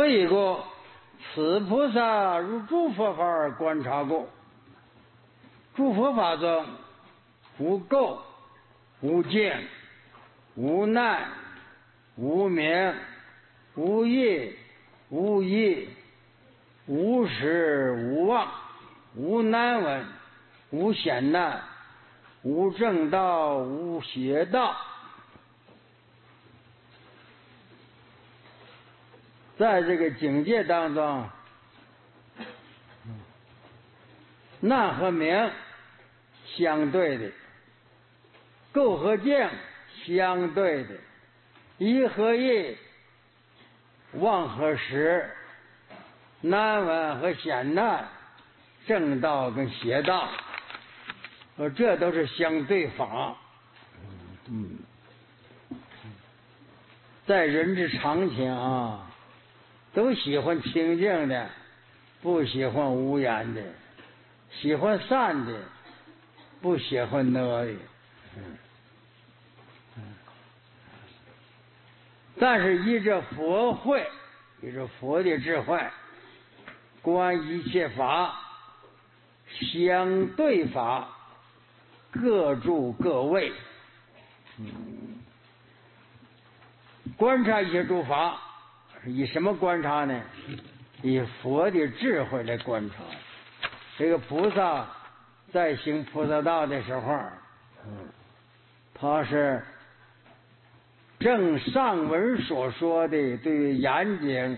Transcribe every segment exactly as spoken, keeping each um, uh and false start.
所以故此菩萨如诸佛法而观察过，诸佛法中无垢、无净、无难、无明、无业、无业、无实、无妄、无难闻、无险难、无正道、无邪道。在这个境界当中，难和明相对的，垢和净相对的，一和一，妄和实，难闻和险难，正道跟邪道，呃，这都是相对法。嗯，在人之常情啊，都喜欢清净的，不喜欢无言的，喜欢善的，不喜欢恶的。嗯嗯，但是依着佛慧，依着佛的智慧，观一切法，相对法，各住各位。嗯，观察一些诸法，以什么观察呢？以佛的智慧来观察。这个菩萨在行菩萨道的时候，嗯，他是正上文所说的对于眼睛、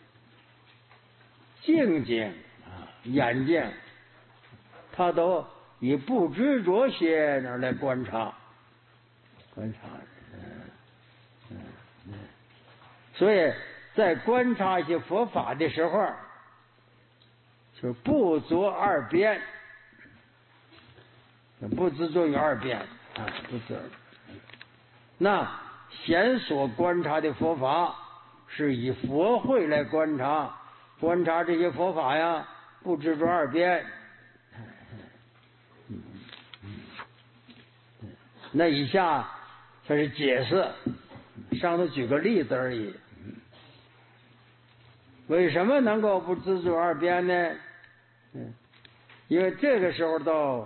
境界啊，眼睛，他都以不执着些而来观察，观察，嗯嗯嗯，所以在观察一些佛法的时候，就是不着二边，不执着于二边啊，不执。那现所观察的佛法是以佛慧来观察，观察这些佛法呀，不执着二边。那以下它是解释，上头举个例子而已。为什么能够不执着二边呢？嗯，因为这个时候到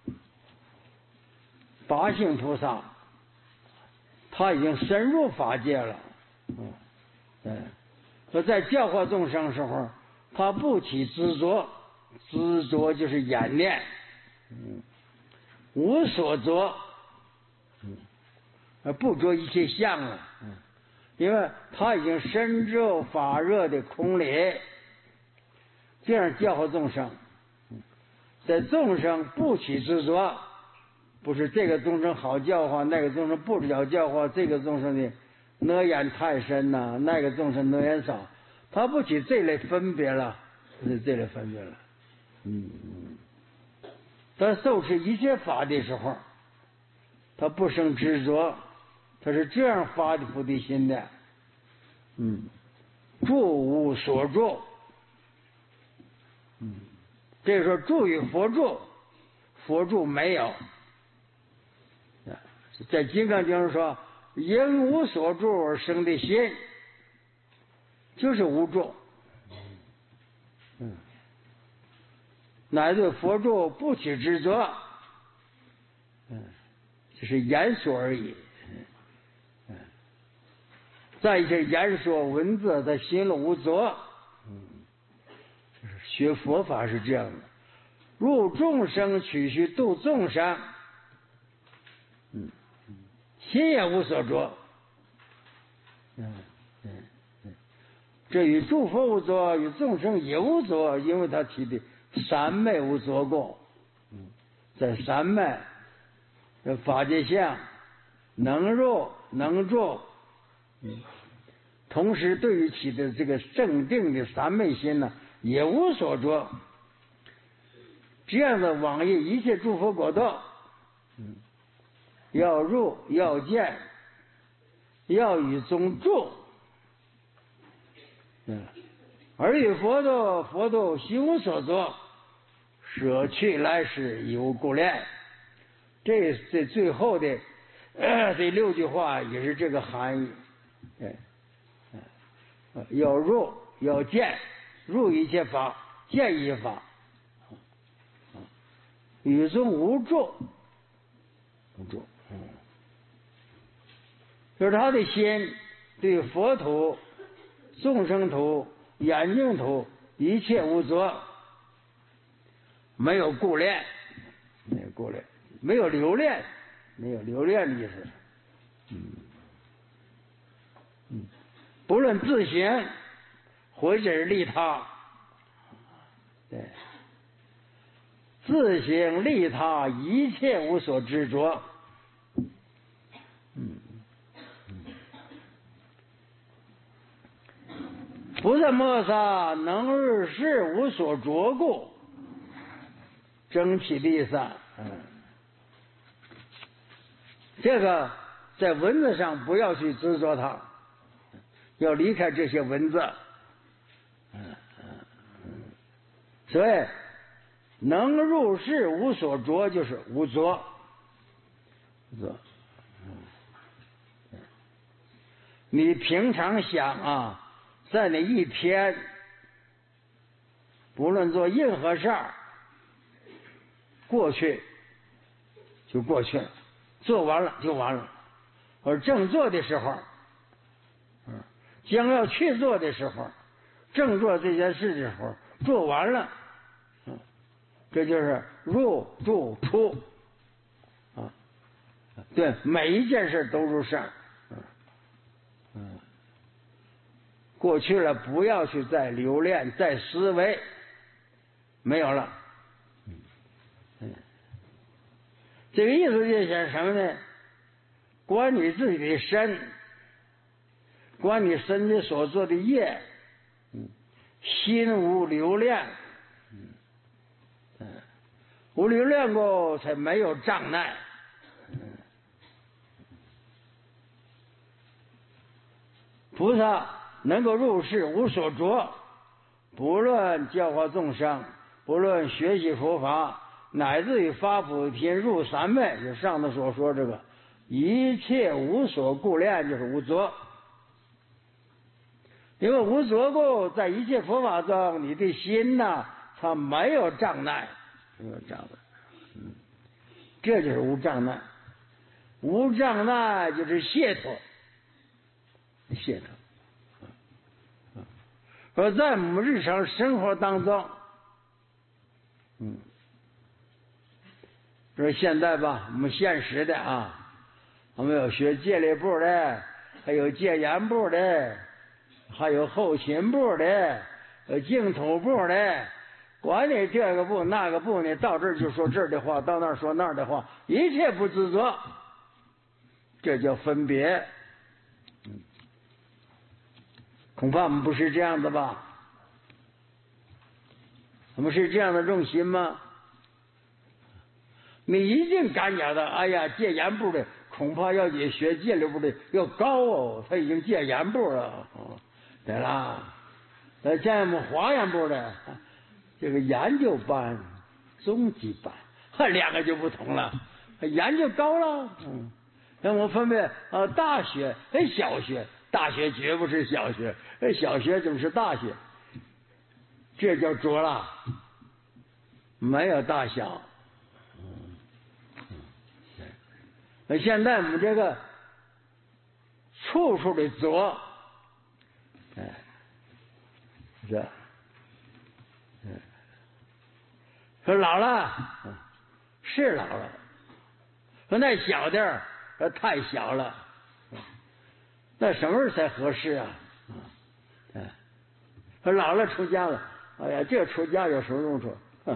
八行菩萨，他已经深入法界了。嗯，对，说在教化众生的时候，他不起执着，执着就是眼念，嗯，无所着，嗯，不着一切相了，嗯，因为他已经深入法热的空理，这样教化众生，在众生不起执着，不是这个众生好教化，那个众生不好教化，这个众生的恶言太深呐、啊，那个众生恶言少，他不起这类分别了，是这类分别了。嗯嗯，他受持一切法的时候，他不生执着，他是这样发的菩提心的。嗯，住无所住。嗯，这时候住与佛住，佛住没有。在金刚经上说，因无所住而生的心，就是无住。嗯，乃对佛住不起执着。嗯，这是言说而已。嗯，再一些言说文字，他心里无着。嗯，学佛法是这样的，入众生取须度众生。嗯，心也无所着。嗯嗯嗯，这与诸佛无着，与众生也无着，因为他提的三昧无着过。嗯，在三昧法界相能入能住。嗯，同时对于起的这个正定的三昧心呢，也无所着。这样的往诣一切诸佛国道，嗯，要入要见，要与中住。嗯，而与佛道，佛道悉无所着，舍去来世已无故恋。这这最后的、呃、这六句话也是这个含义。对，呃，要入要见，入一切法，见一切法，与中无着，无着，嗯，就是他的心对佛土、众生土、眼净土一切无着，没有顾恋，没有顾恋，没有留恋，没有留恋的意思。嗯嗯，不论自行或者是利他，对，自行利他，一切无所执着。嗯嗯，菩萨摩萨能日事无所着故，争其利散。嗯，这个在文字上不要去执着它，要离开这些文字。嗯嗯，所以能入世无所着，就是无着。无着。嗯，你平常想啊，在那一天，不论做任何事儿，过去就过去了，做完了就完了。而正做的时候，嗯，将要去做的时候，正做这件事的时候，做完了，嗯，这就是入住出啊，对，每一件事都如是。嗯嗯，过去了，不要去再留恋，再思维，没有了。嗯，这个意思就是什么呢？管你自己的身，管你身体所做的业，嗯，心无留恋，嗯嗯，无留恋过才没有障碍。嗯，菩萨能够入世无所着，不论教化众生，不论学习佛法，乃至于发菩提心入三昧，就上头所说这个一切无所顾恋，就是无着。因为无着故，在一切佛法中，你的心呐，它没有障碍，没有障碍。嗯，这就是无障碍。无障碍就是解脱，解脱。而在我们日常生活当中，嗯，比如现在吧，我们现实的啊，我们有学戒律部的，还有戒严部的，还有后勤部的，有净土部的，管你这个部那个部呢，到这儿就说这儿的话，到那儿说那儿的话，一切不执着，这叫分别。嗯，恐怕我们不是这样的吧？我们是这样的用心吗？你一定感觉到，哎呀，戒严部的恐怕要比学戒律部的要高哦，他已经戒严部了。哦，对啦，那像我们华严部的这个研究班、中级班，两个就不同了，研究高了。嗯，那我分别啊，大学、哎小学，大学绝不是小学，哎小学就是大学，这叫着了，没有大小。那现在我们这个处处的着，哎，是，嗯，说老了，是老了，说那小点儿，说太小了，那什么时候才合适啊？哎，说老了出家了，哎呀，这出家有什么用处？哼，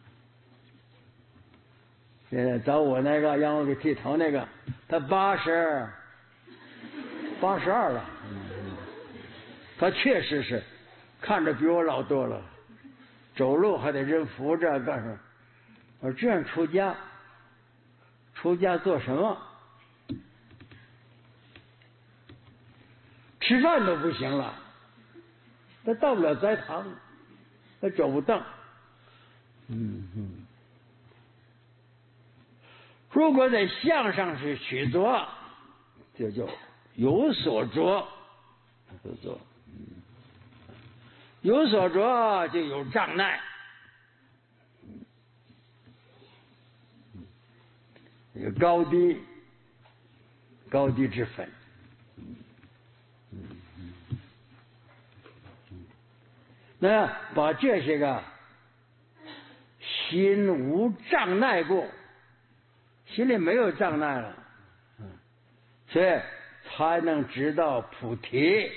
现在找我那个让我给剃头那个，他八十，八十二了，他确实是看着比我老多了，走路还得人扶着干什么？我说这样出家，出家做什么？吃饭都不行了，他到不了斋堂，他走不动。嗯嗯。如果在相上是取着，这就有所着，有所着。 有所着就有障碍，有高低，高低之分。那把这些个心无障碍过，心里没有障碍了，所以才能知道菩提。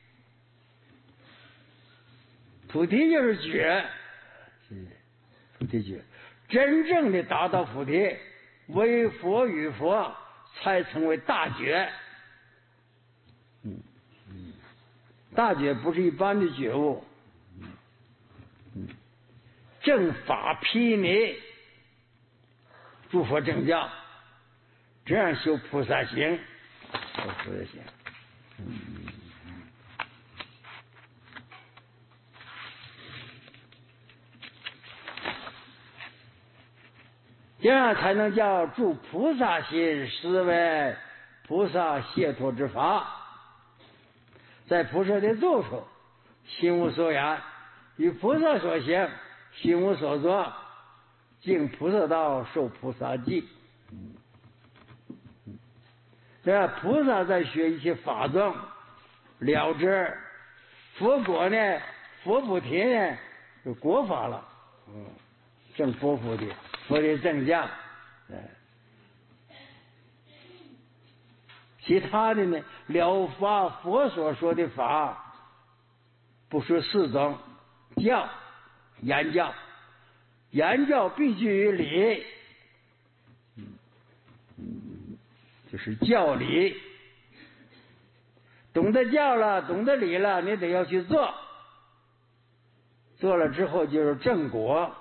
菩提就是觉，菩提觉，真正的达到菩提，为佛与佛，才成为大觉。嗯嗯，大觉不是一般的觉悟，嗯，正法毗尼，诸佛正教，这样修菩萨行，修菩萨行。嗯。这样才能叫助菩萨心，思维菩萨解脱之法。在菩萨的住处，心无所言，与菩萨所行，心无所作，经菩萨道，受菩萨记。这菩萨在学一些法宗了知，佛果呢，佛菩提呢，就国法了，嗯，正佛菩提。佛的正教，其他的呢，了法佛所说的法，不说四种教，言教，言教必须于理，就是教理。懂得教了，懂得理了，你得要去做，做了之后就是正果。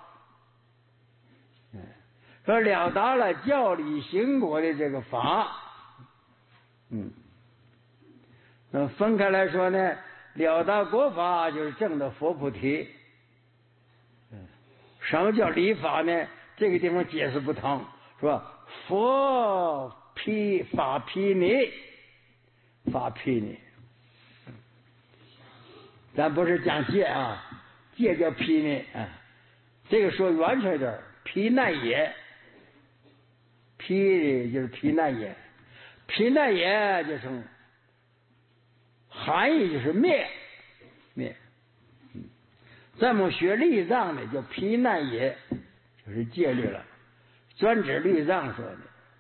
说了达了教理行果的这个法，嗯，那分开来说呢，了达果法就是证的佛菩提。嗯，什么叫理法呢？这个地方解释不通，是吧？佛毗法毗尼，法毗尼，咱不是讲戒啊，戒叫毗尼啊，这个说完全点，毗奈也。毗就是毗奈耶，毗奈耶就是含义就是灭灭。嗯，咱们学律藏的叫毗奈耶，就是戒律了，专指律藏说的。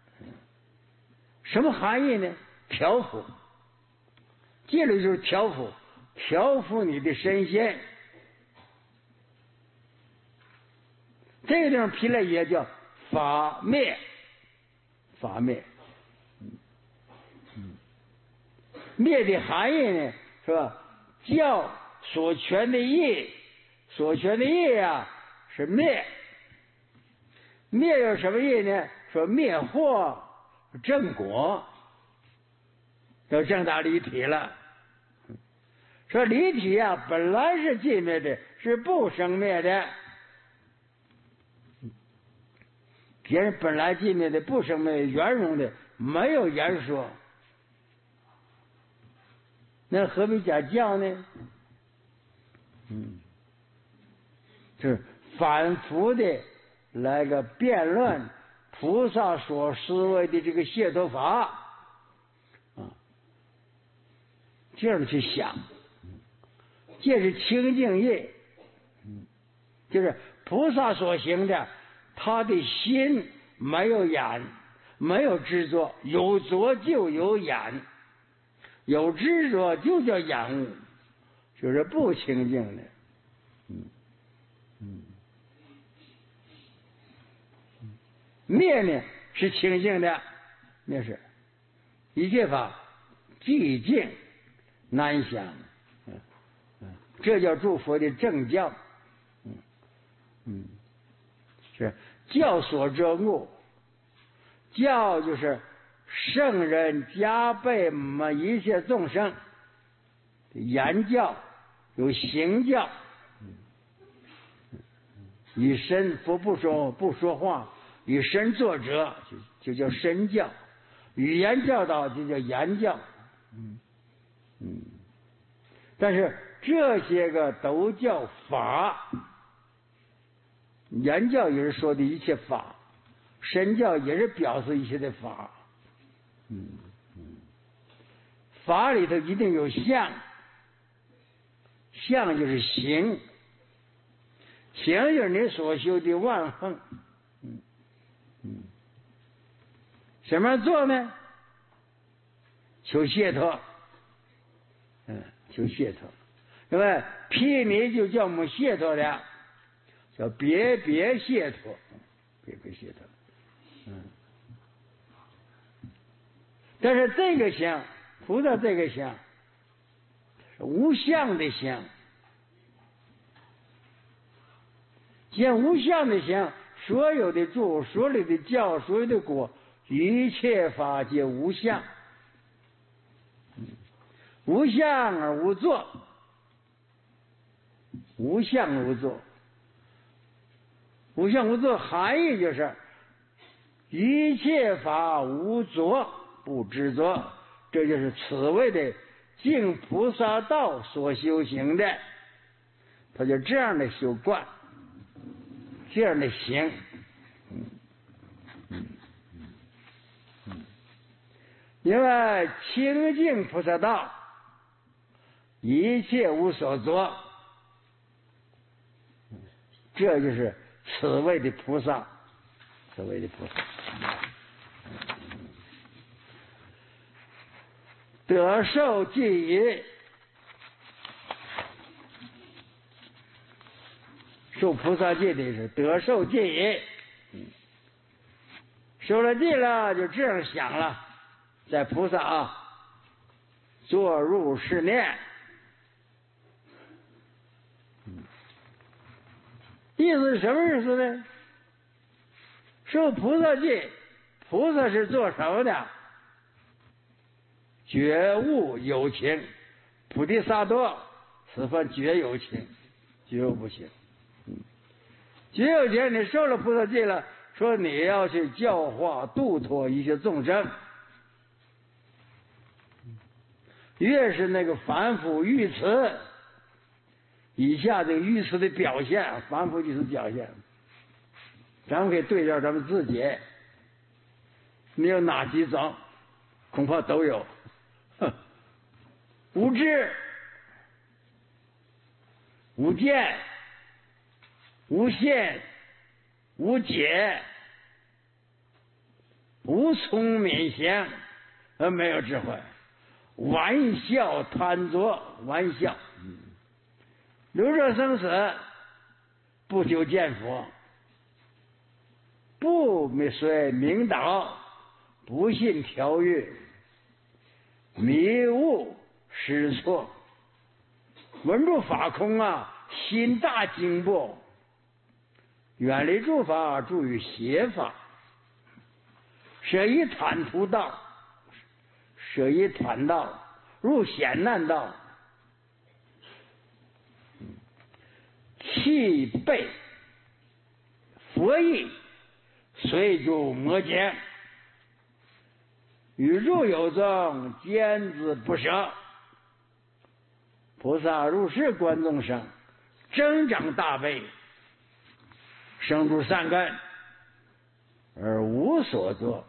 什么含义呢？调伏，戒律就是调伏，调伏你的身心。这个地方毗奈耶叫法灭。法灭，嗯，灭的含义呢，是吧？教所权的义，所权的义啊，是灭。灭有什么义呢？说灭惑正果，要正大离体了。说离体啊，本来是寂灭的，是不生灭的。别人本来寂灭的、不生灭、圆融的，没有言说，那何必讲教呢？嗯，就是反复的来个辩论菩萨所思维的这个解脱法啊，这样去想，这是清净业，嗯，就是菩萨所行的。他的心没有眼，没有执着，有着就有眼，有执着就叫眼悟，就是不清净的。嗯嗯，灭呢是清净的，那是一切法寂静难想。嗯嗯，这叫诸佛的正教。嗯嗯。是教所遮物，教就是圣人加倍嘛一切众生，言教有行教，以身佛不说不说话，以身作则就就叫身教，语言教导就叫言教，嗯嗯，但是这些个都叫法。原教也是说的一切法，神教也是表示一切的法。嗯嗯，法里头一定有相，相就是行，行就是你所修的万行。嗯嗯，什么做呢？求解脱。嗯，求解脱。因为毗尼就叫我们解脱的，叫别别解脱，别别解脱。嗯，但是这个相，菩萨这个相是无相的相，见无相的相，所有的住，所有的教，所有的果，一切法皆无相。无相而无作，无相无作，无相无作含义就是一切法无作不执着，这就是此谓的净菩萨道所修行的，他就这样的修观，这样的行。嗯嗯嗯，因为清净菩萨道一切无所作，这就是此谓的菩萨，此谓的菩萨。得受记忆，受菩萨戒的是得受记忆，受了戒了就这样想了，在菩萨啊，坐入是念。意思是什么意思呢？受菩萨戒，菩萨是做什么的？觉悟有情，菩提萨埵此番觉有情，觉悟不行。嗯，觉有情，你受了菩萨戒了，说你要去教化度脱一切众生，越是那个反复语词。以下这个语词的表现，反复语词表现，咱们可以对照咱们自己，你有哪几种？恐怕都有。无知、无见、无限、无解、无聪明想，而没有智慧，玩笑贪着，玩笑。流转生死，不求见佛，不随明导，不信调御，迷悟失错，闻住法空啊，心大惊怖，远离诸法，助于邪法，舍以坦途道，舍以坦道，入险难道。弃背佛意，随诸魔经，与入有宗，坚持不舍。菩萨如是观众生，增长大悲，生出善根，而无所作。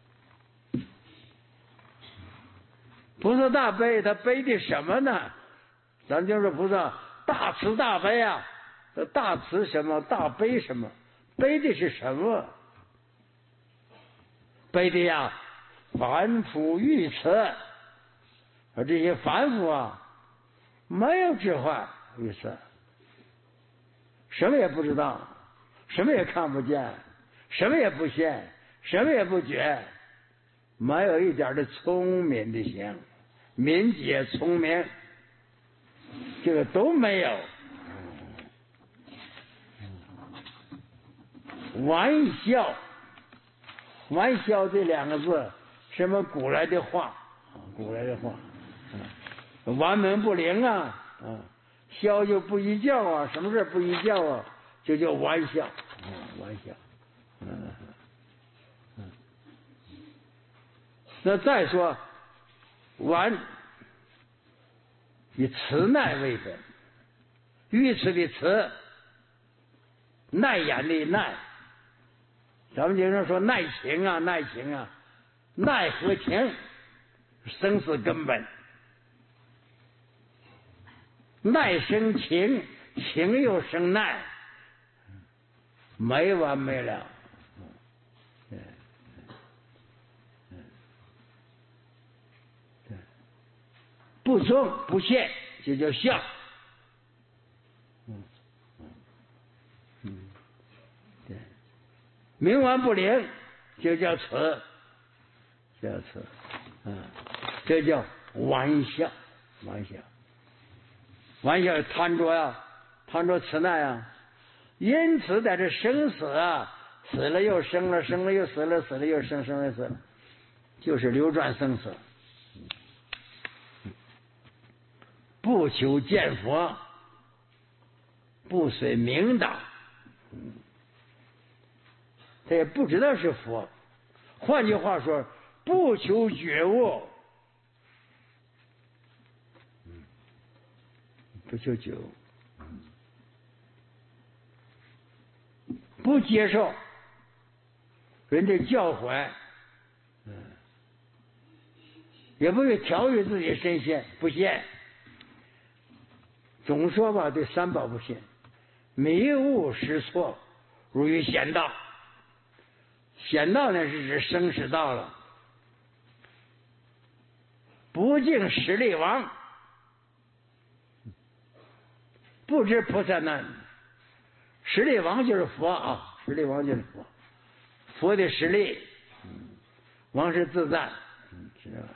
菩萨大悲，他悲的什么呢？咱就说菩萨大慈大悲啊。大慈什么？大悲什么？悲的是什么？悲的呀，凡夫愚痴，而这些凡夫啊，没有智慧，愚痴，什么也不知道，什么也看不见，什么也不现，什么也不觉，没有一点的聪明的心，敏捷聪明，这个都没有。玩笑，玩笑这两个字，什么古来的话，古来的话，嗯，玩门不灵啊，啊，笑就不一觉啊，什么事不一觉啊，就叫玩笑，嗯，玩笑，嗯嗯。那再说玩以慈耐为本，愚痴的痴，耐眼的耐。咱们经常说耐情啊，耐情啊，耐和情，生死根本。耐生情，情又生耐，没完没了。不忠不信就叫孝。嗯嗯，对，冥顽不灵就叫慈，叫慈，嗯，这叫玩笑，玩笑，玩笑贪着呀，贪着慈耐啊。因此在这生死啊，死了又生了，生了又死了，死了又生，生了又死了，就是流转生死。不求见佛，不随明导，他也不知道是佛。换句话说，不求觉悟，不求觉悟，不接受人家教诲，也不会调御自己身心，不信。总说吧，对三宝不信，迷悟失错，如于险道。险道呢是指生死道了。不敬十力王，不知菩萨难。十力王就是佛啊，十力王就是佛，佛的实力，王是自在，知道吧？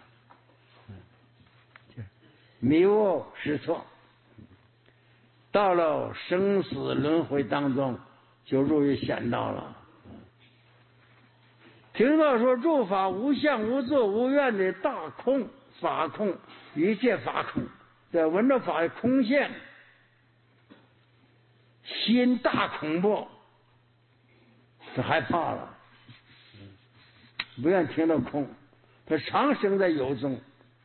迷悟失错。到了生死轮回当中，就入于险道了。听到说诸法无相无作无愿的大空法空，一切法空，在闻着法的空性，心大恐怖，他害怕了，不愿听到空。他常生在有中，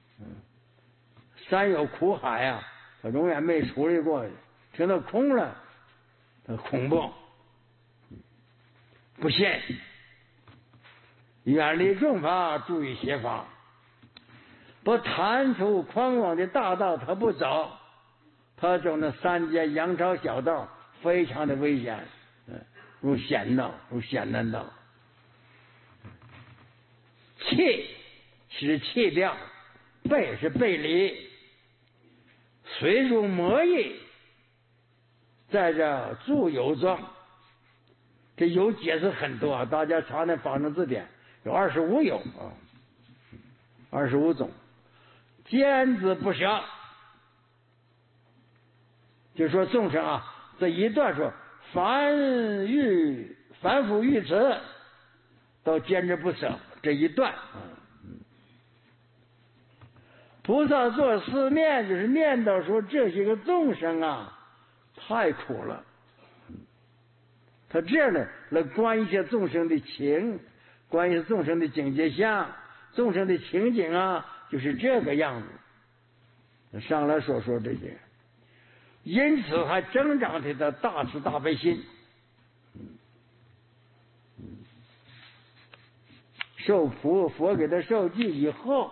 山有苦海啊，他永远没处理过的。听到空了，他恐怖，不信，远离众法，注意邪法，不贪图狂妄的大道，他不走，他走那三界阳朝小道，非常的危险，如险道，如险难道。气是气调，背是背离，随入魔意。在这住有中，这有解释很多啊，大家查那方正字典有二十五有啊，二十五种，坚持不舍。就说众生啊，这一段说凡欲凡夫欲此，都坚持不舍这一段啊。菩萨做思念，就是念叨说这些个众生啊。太苦了，他这样呢来观一些众生的情，观一些众生的境界相，众生的情景啊，就是这个样子。上来说说这些，因此还增长他的大慈大悲心。受佛佛给他受记以后，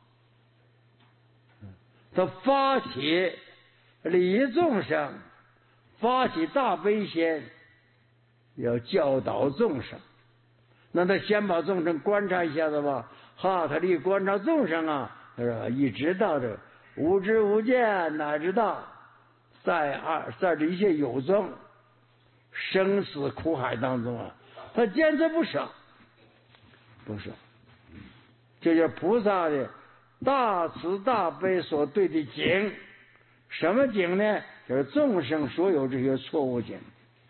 他发起利众生。发起大悲心，要教导众生，那他先把众生观察一下子吧。哈，他这观察众生啊，他说一直到这无知无见，哪知道在二在这一切有宗生死苦海当中啊，他坚持不舍，不舍。这就是菩萨的大慈大悲所对的境。什么境呢？就是众生所有这些错误境。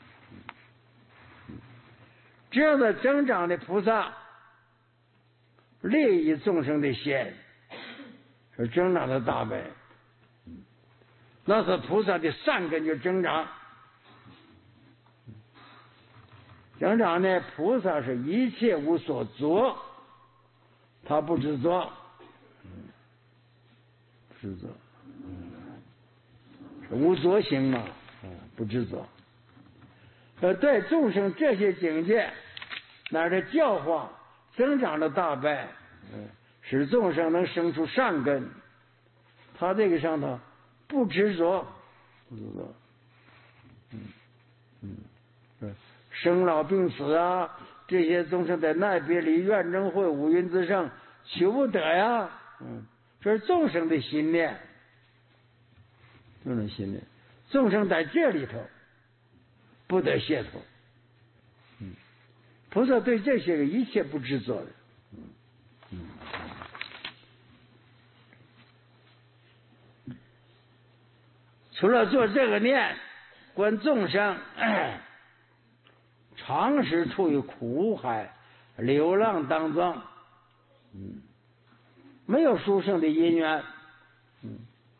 这样的增长的菩萨，利益众生的心，是增长的大悲。那是菩萨的善根就增长。增长呢，菩萨是一切无所作，他不执着，执着。 无作性嘛，嗯，不执着。呃，对众生这些境界，那是教化增长的大败，嗯，使众生能生出善根。他这个上头不执着，不执着，嗯嗯，嗯，生老病死啊，这些众生在奈别离、怨憎会、五蕴之上求不得呀，嗯，这是众生的心念，众生心念，众生在这里头不得解脱。嗯，菩萨对这些个一切不执着的。嗯嗯。除了做这个念，观众生常时处于苦海流浪当中，嗯，没有殊胜的因缘，嗯，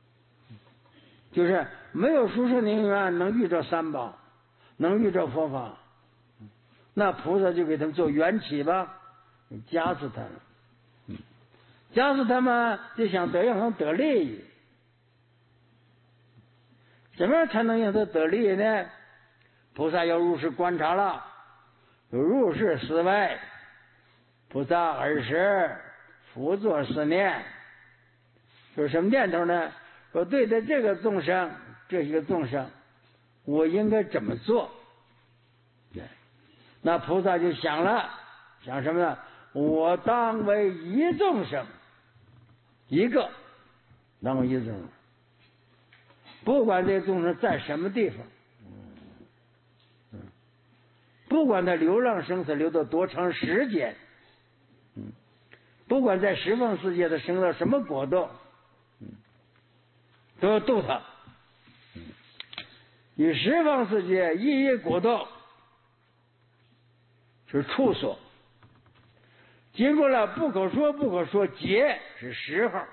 就是没有殊胜的因缘能遇着三宝，能遇着佛法，那菩萨就给他们做缘起吧，加持他们，嗯，加持他们就想得让他们得利益。怎么样才能让他得利益呢？菩萨要入世观察了，有入世思维，菩萨尔时复作思念，有什么念头呢？说对待这个众生，这些个众生，我应该怎么做？对，那菩萨就想了，想什么呢？我当为一众生，一个，当为一众生。不管这众生在什么地方，嗯，不管他流浪生死流到多长时间，嗯，不管在十方世界他生到什么国度，嗯，都要度他。嗯，以十方世界一一国度是处所，经过了不可说不可说劫是时候。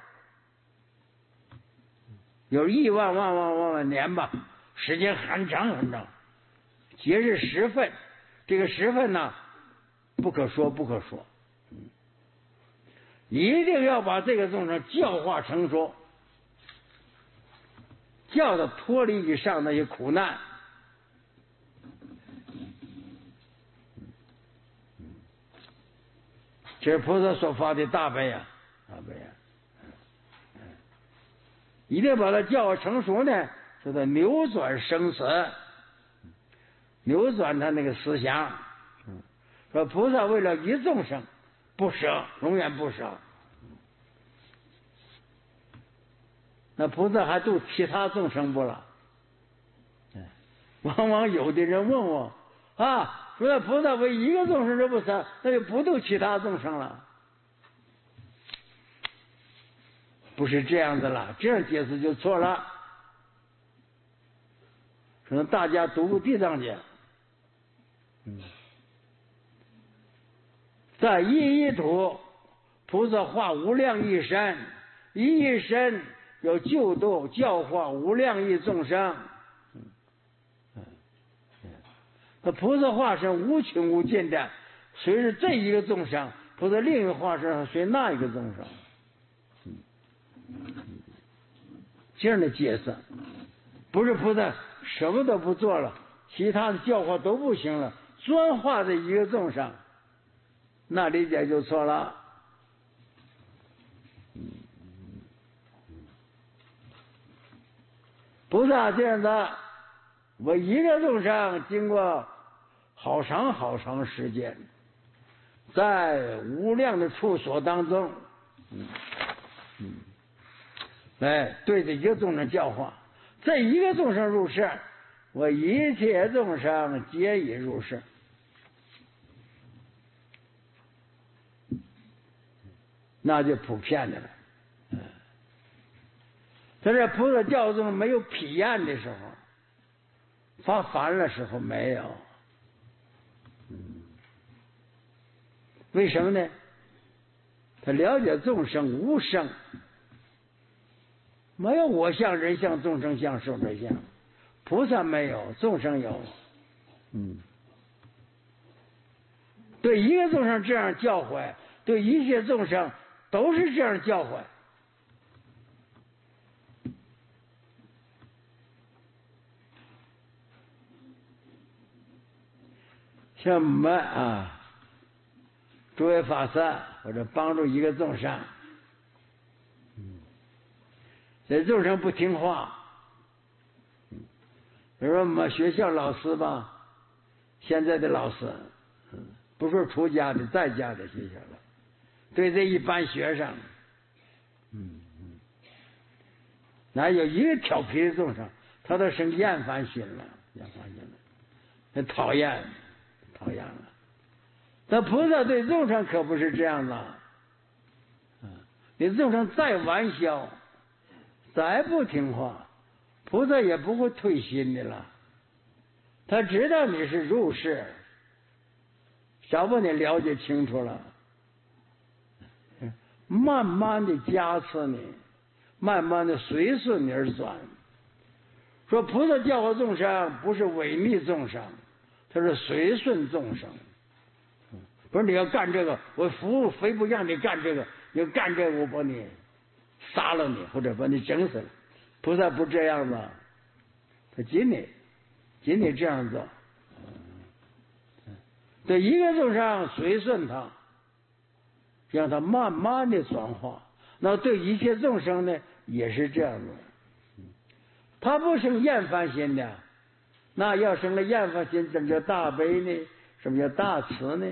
有亿万万万万万年吧，时间很长很长。节日时分，这个时分呢，不可说不可说，嗯，一定要把这个众生教化成熟，叫他脱离以上那些苦难。这是菩萨所发的大悲啊，大悲啊！一定把它教化成熟呢，就得扭转生死，扭转他那个思想。嗯，说菩萨为了一众生不舍，永远不舍。那菩萨还度其他众生不了？往往有的人问我啊，说菩萨为一个众生都不舍，那就不度其他众生了。不是这样的了，这样解释就错了。可能大家读过《地藏经》，嗯，在一一土，菩萨化无量亿身，一一身有救度教化无量亿众生。嗯嗯，那菩萨化身无穷无尽的，随着这一个众生，菩萨另一个化身随那一个众生。这样的解释，不是菩萨什么都不做了，其他的教化都不行了，专化这一个众生，那理解就错了。菩萨这样的，我一个众生经过好长好长时间，在无量的处所当中，嗯嗯。哎，对着一个众生教化，这一个众生入世，我一切众生皆已入世。那就普遍的了。嗯，在这菩萨教中没有疲厌的时候，发烦的时候没有。嗯，为什么呢？他了解众生无生。没有我相、人相、众生相、寿者相，菩萨没有，众生有。嗯，对一个众生这样教诲，对一切众生都是这样教诲。 像我们啊，诸位法师或者帮助一个众生，这众生不听话，比如说我们学校老师吧，现在的老师，不说出家的，在家的学校了，对这一般学生，嗯嗯，哪有一个调皮的众生，他都生厌烦心了，厌烦心了，很讨厌，讨厌了。那菩萨对众生可不是这样的，啊，你众生再玩笑，再不听话，菩萨也不会退心的了。他知道你是入世，少把你了解清楚了，慢慢的加持你，慢慢的随顺你而转。说菩萨教化众生不是违逆众生，他是随顺众生。不是你要干这个，我服务非不让你干这个，你要干这个我把你杀了你，或者把你整死了。菩萨不这样的，他仅你仅你这样做。对一个众生随顺他，让他慢慢的转化。那对一切众生呢也是这样的。他不生厌烦心的，那要生了厌烦心，怎么叫大悲呢？什么叫大慈呢？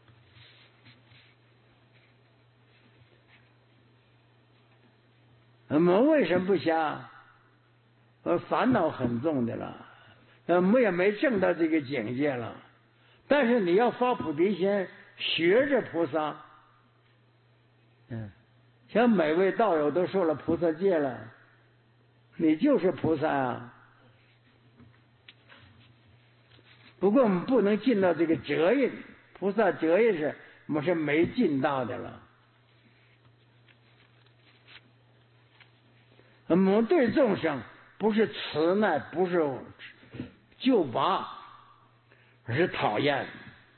我们为什么不想？呃，烦恼很重的了，呃，我们也没证到这个境界了。但是你要发菩提心，学着菩萨。嗯，像每位道友都受了菩萨戒了，你就是菩萨啊。不过我们不能尽到这个责任，菩萨责任是我们是没尽到的了。我们对众生不是慈爱，不是救拔，而是讨厌。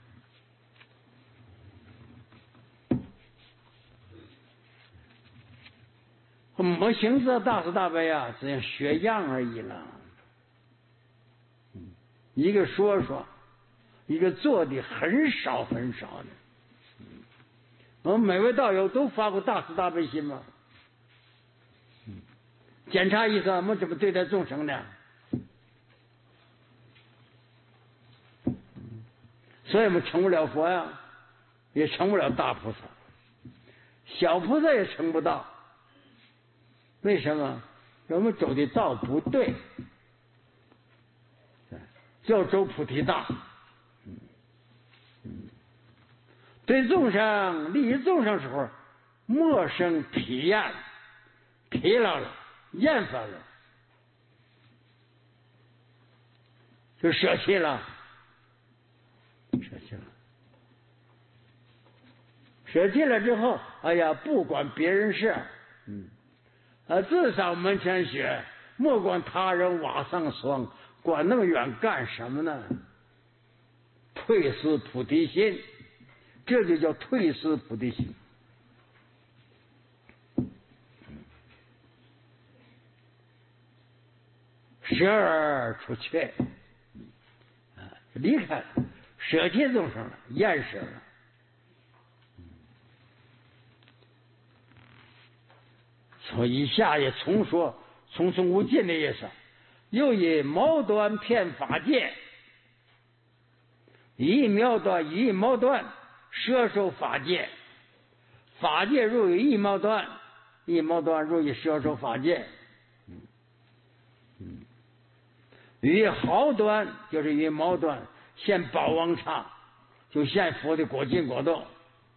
我们行持大慈大悲啊，只像学样而已了。一个说说，一个做的很少很少的。我们每位道友都发过大慈大悲心吗？检查一下，我们怎么对待众生呢？所以我们成不了佛呀，也成不了大菩萨，小菩萨也成不到。为什么？我们走的道不对，要走菩提道。对众生、利益众生时候，莫生疲厌、疲劳了、厌烦了，就舍弃了，舍弃了，舍弃了之后，哎呀，不管别人事，嗯，啊，至少门前雪，莫管他人瓦上霜，管那么远干什么呢？退失菩提心，这就叫退失菩提心。舍而出去，啊，离开了，舍弃众生了，厌舍了。所以以下也重说，重重无尽的意思。又以矛端骗法界，以矛端，以矛端摄受法界，法界入于一矛端，一矛端入于摄受法界。于毫端就是于毛端现宝王刹，就现佛的果尽果动，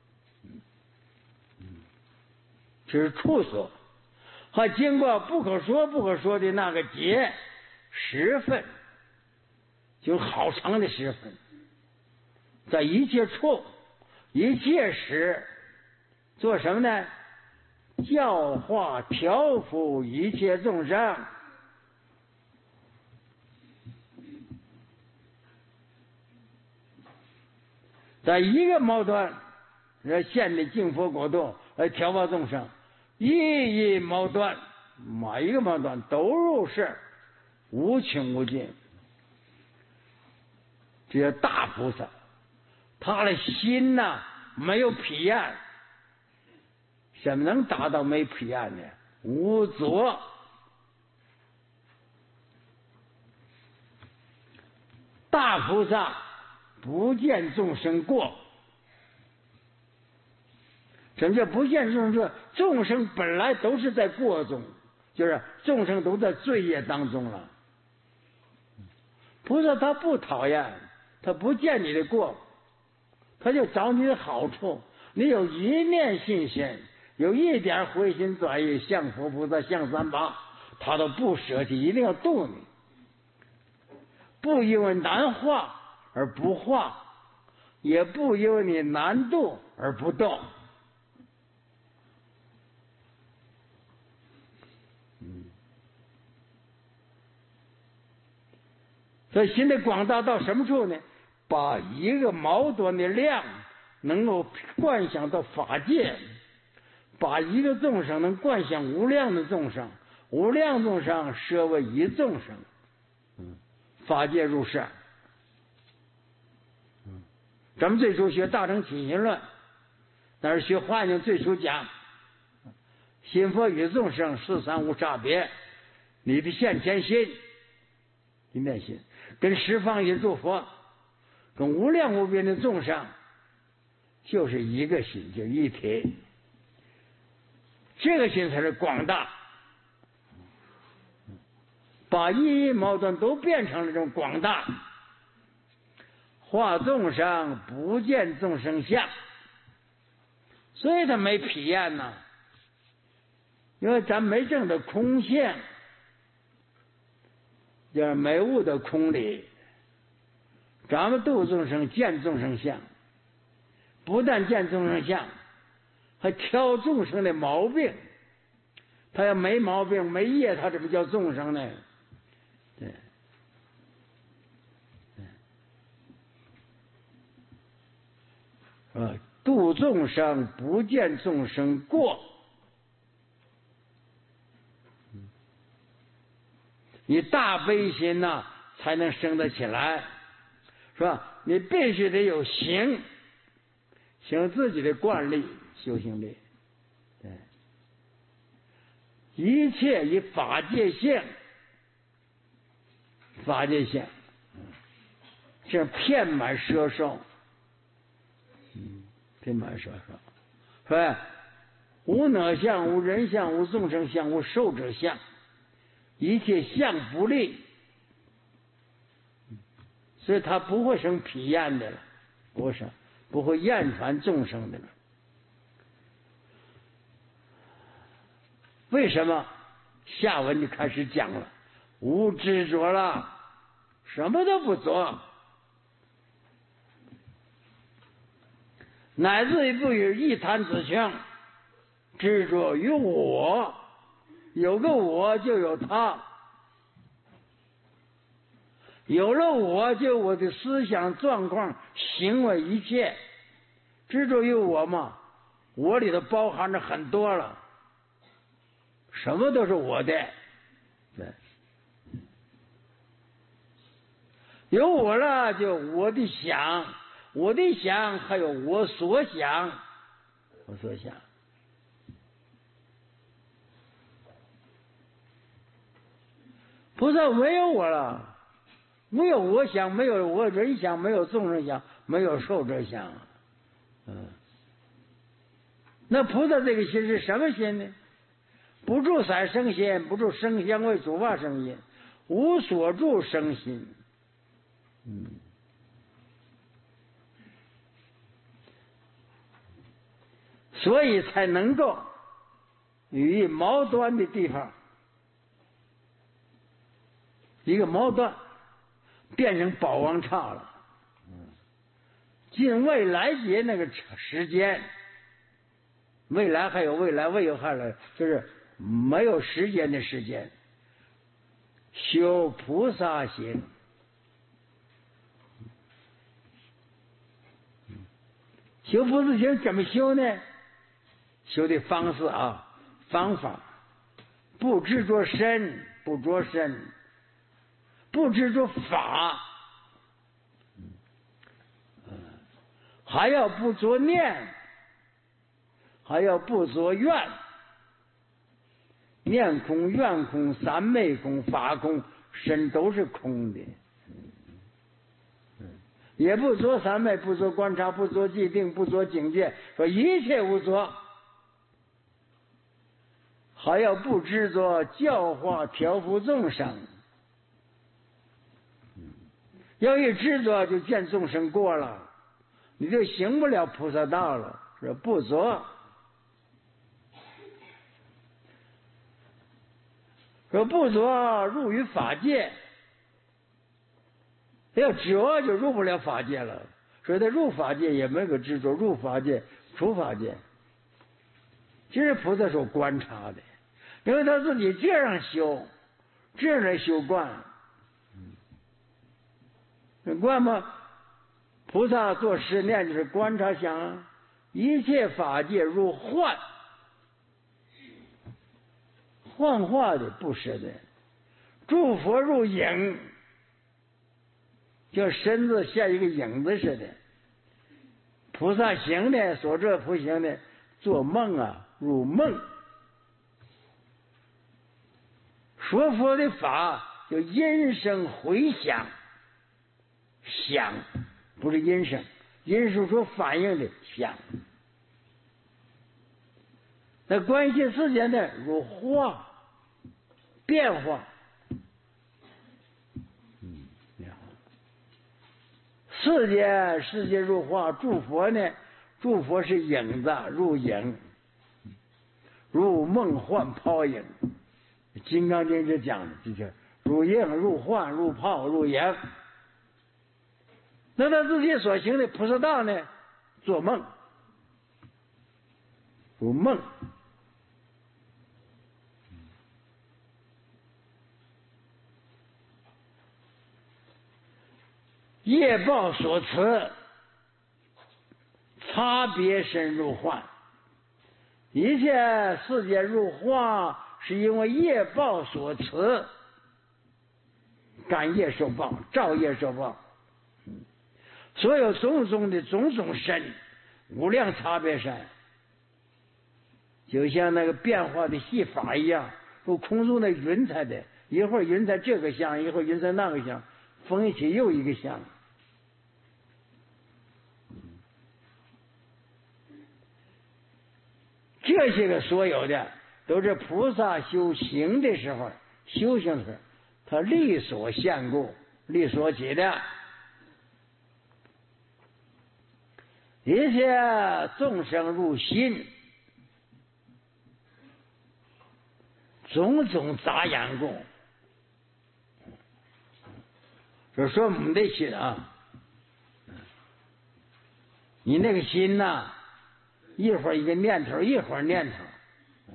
这是处所。还经过不可说不可说的那个劫时分，就好长的时分，在一切处一切时做什么呢？教化调伏一切众生。在一个毛端来现的净佛果度来调化众生，一一毛端，每一个毛端都入世，无穷无尽，这些大菩萨他的心呐、啊、没有疲厌，怎么能达到没疲厌呢？无作。大菩萨不见众生过。什么叫不见众生？众生本来都是在过中，就是众生都在罪业当中了。菩萨他不讨厌，他不见你的过，他就找你的好处。你有一念信心，有一点回心转意，向佛菩萨向三宝，他都不舍弃，一定要度你。不因为难化而不化，也不因为你难度而不动。所以心的广大到什么处呢？把一个矛盾的量能够观想到法界，把一个众生能观想无量的众生，无量众生设为一众生，嗯，法界如是。嗯，咱们最初学大乘起信论，但是学华严最初讲心佛与众生四三无差别，你的现前心一念心跟十方一诸佛跟无量无边的众生就是一个心，就一体。这个心才是广大，把一一矛盾都变成了这种广大。化众生不见众生相，所以他没疲厌呢，因为咱没证的空性，就是没悟的空理。咱们度众生见众生相，不但见众生相，还挑众生的毛病。他要没毛病没业，他怎么叫众生呢？对，啊，度众生不见众生过。你大悲心呐、啊，才能生得起来，是吧？你必须得有行，行自己的惯例、修行力。对，一切以法界性，法界性，是遍满摄受，嗯，遍满摄受，是吧？无我相，无人相，无众生相，无寿者相。一切相不立，所以他不会生疲厌的了，不是，不会厌烦众生的了。为什么？下文就开始讲了，无执着了，什么都不做，乃至于不与一贪自性，执着于我。有个我就有他，有了我就我的思想状况行为一切执着于我嘛，我里头包含着很多了，什么都是我的。对，有我了就我的想，我的想还有我所想，我所想。菩萨没有我了，没有我想，没有我人想，没有众生想，没有寿者想。嗯，那菩萨这个心是什么心呢？不住色生心，不住声香味触法生心，无所住生心。嗯，所以才能够与矛盾的地方。一个矛盾变成宝王刹了，进未来劫那个时间，未来还有未来，未有还来，就是没有时间的时间，修菩萨行。修菩萨行怎么修呢？修的方式啊，方法，不执着身，不着身。不执着法， 还要不作念，还要不作愿。念空、愿空、三昧空、法空，身都是空的。也不做三昧，不做观察，不做寂定，不做境界，说一切无作。还要不执着教化调伏众生，要一执着就见众生过了，你就行不了菩萨道了。说不作，说不作入于法界，要执就入不了法界了。所以他入法界也没有执着，入法界出法界，这是菩萨所观察的。因为他自己这样修，这样来修观，观嘛，菩萨做十念就是观察想，一切法界如幻，幻化的不是的，诸佛如影，就身子像一个影子似的。菩萨行的，所作菩行的，做梦啊，如梦。说佛的法就音声回响，响不是音声，音是说反应的响。那关系世间的如化变化，嗯，世界世界如化，诸佛呢，诸佛是影子，如影，如梦幻泡影。金刚经就讲的，这叫如影如幻如泡如影。那他自己所行的菩萨道呢，做梦，如梦。业报所持，差别深入幻。一切世界入化，是因为业报所持，感业受报，造业受报。所有种种的种种身，无量差别身，就像那个变化的戏法一样，如空中的云彩的，一会儿云彩这个像，一会儿云彩那个像，风一起又一个像。这些个所有的都是菩萨修行的时候，修行的时候他力所现故，力所起的。一切众生入心，种种杂眼故。就说我们的心啊，你那个心呐、啊，一会儿一个念头，一会儿念头，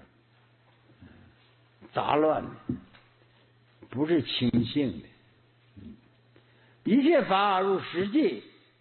杂乱的，不是清净的。一切法入实际，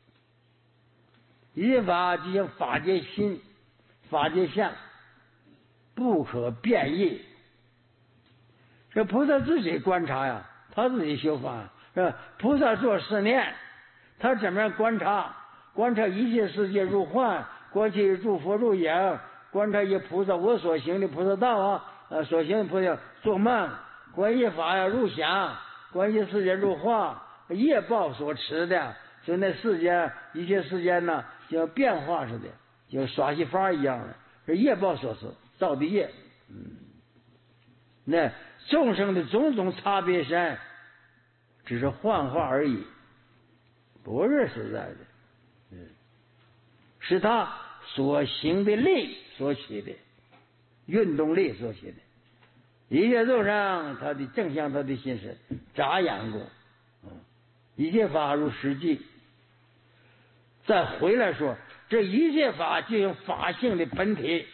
一切法就像法界心、法界相，不可变异。这菩萨自己观察呀，他自己修法是吧？菩萨做四念，他怎么样观察？观察一切世界入幻，观察诸佛入影，观察一菩萨我所行的菩萨道啊，呃，所行的菩萨做梦，观一法呀入想，观一世界入化，业报所持的，就那世间一切世间呢，像变化似的，就耍戏法一样的，是业报所持造的业。嗯，那众生的种种差别身，只是幻化而已，不是实在的。嗯，是他所行的力所起的，运动力所起的。一切众生，他的正向，他的心是眨眼过，嗯，一切法入实际。再回来说，这一切法就有法性的本体，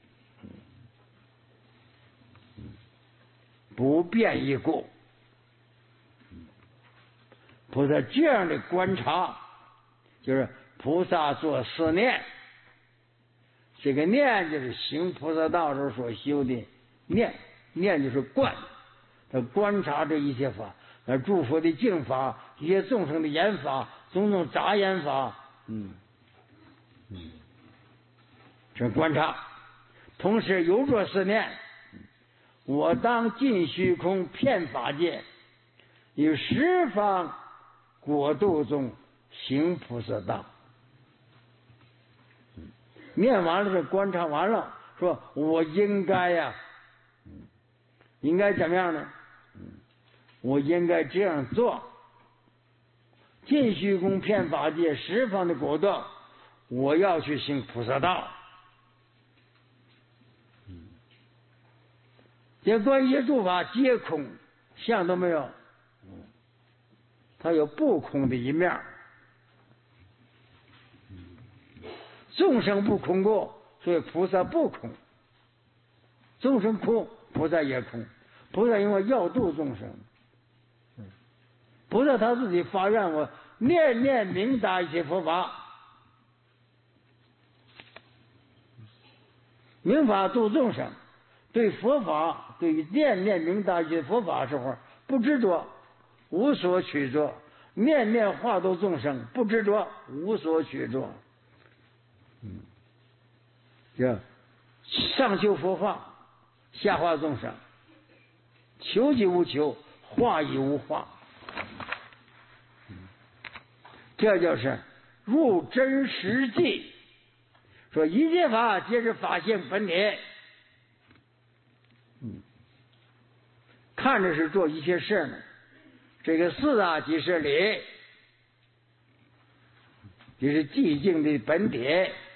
不变异故。菩萨这样的观察，就是菩萨做四念，这个念就是行菩萨道时所修的念，念就是观，他观察这一切法，那诸佛的净法，一些众生的言法，种种杂言法，嗯， 这观察，同时有着思念，我当尽虚空遍法界，于十方国度中行菩萨道。念完了，这观察完了，说我应该呀、啊，应该怎么样呢？我应该这样做。尽虚空遍法界十方的国度，我要去行菩萨道。这观一诸法皆空，相都没有，它有不空的一面。众生不空过，所以菩萨不空。众生空，菩萨也空。菩萨因为要度众生，菩萨他自己发愿，我念念明达一切佛法，明法度众生。对佛法，对于念念明达一切佛法的时候，不执着，无所取着；念念化度众生，不执着，无所取着。嗯，这上求佛法，下化众生，求即无求，化亦无化。这就是入真实际。说一切法皆是法性本体。嗯，看着是做一切事呢，这个四啊即是理，即是寂静的本体。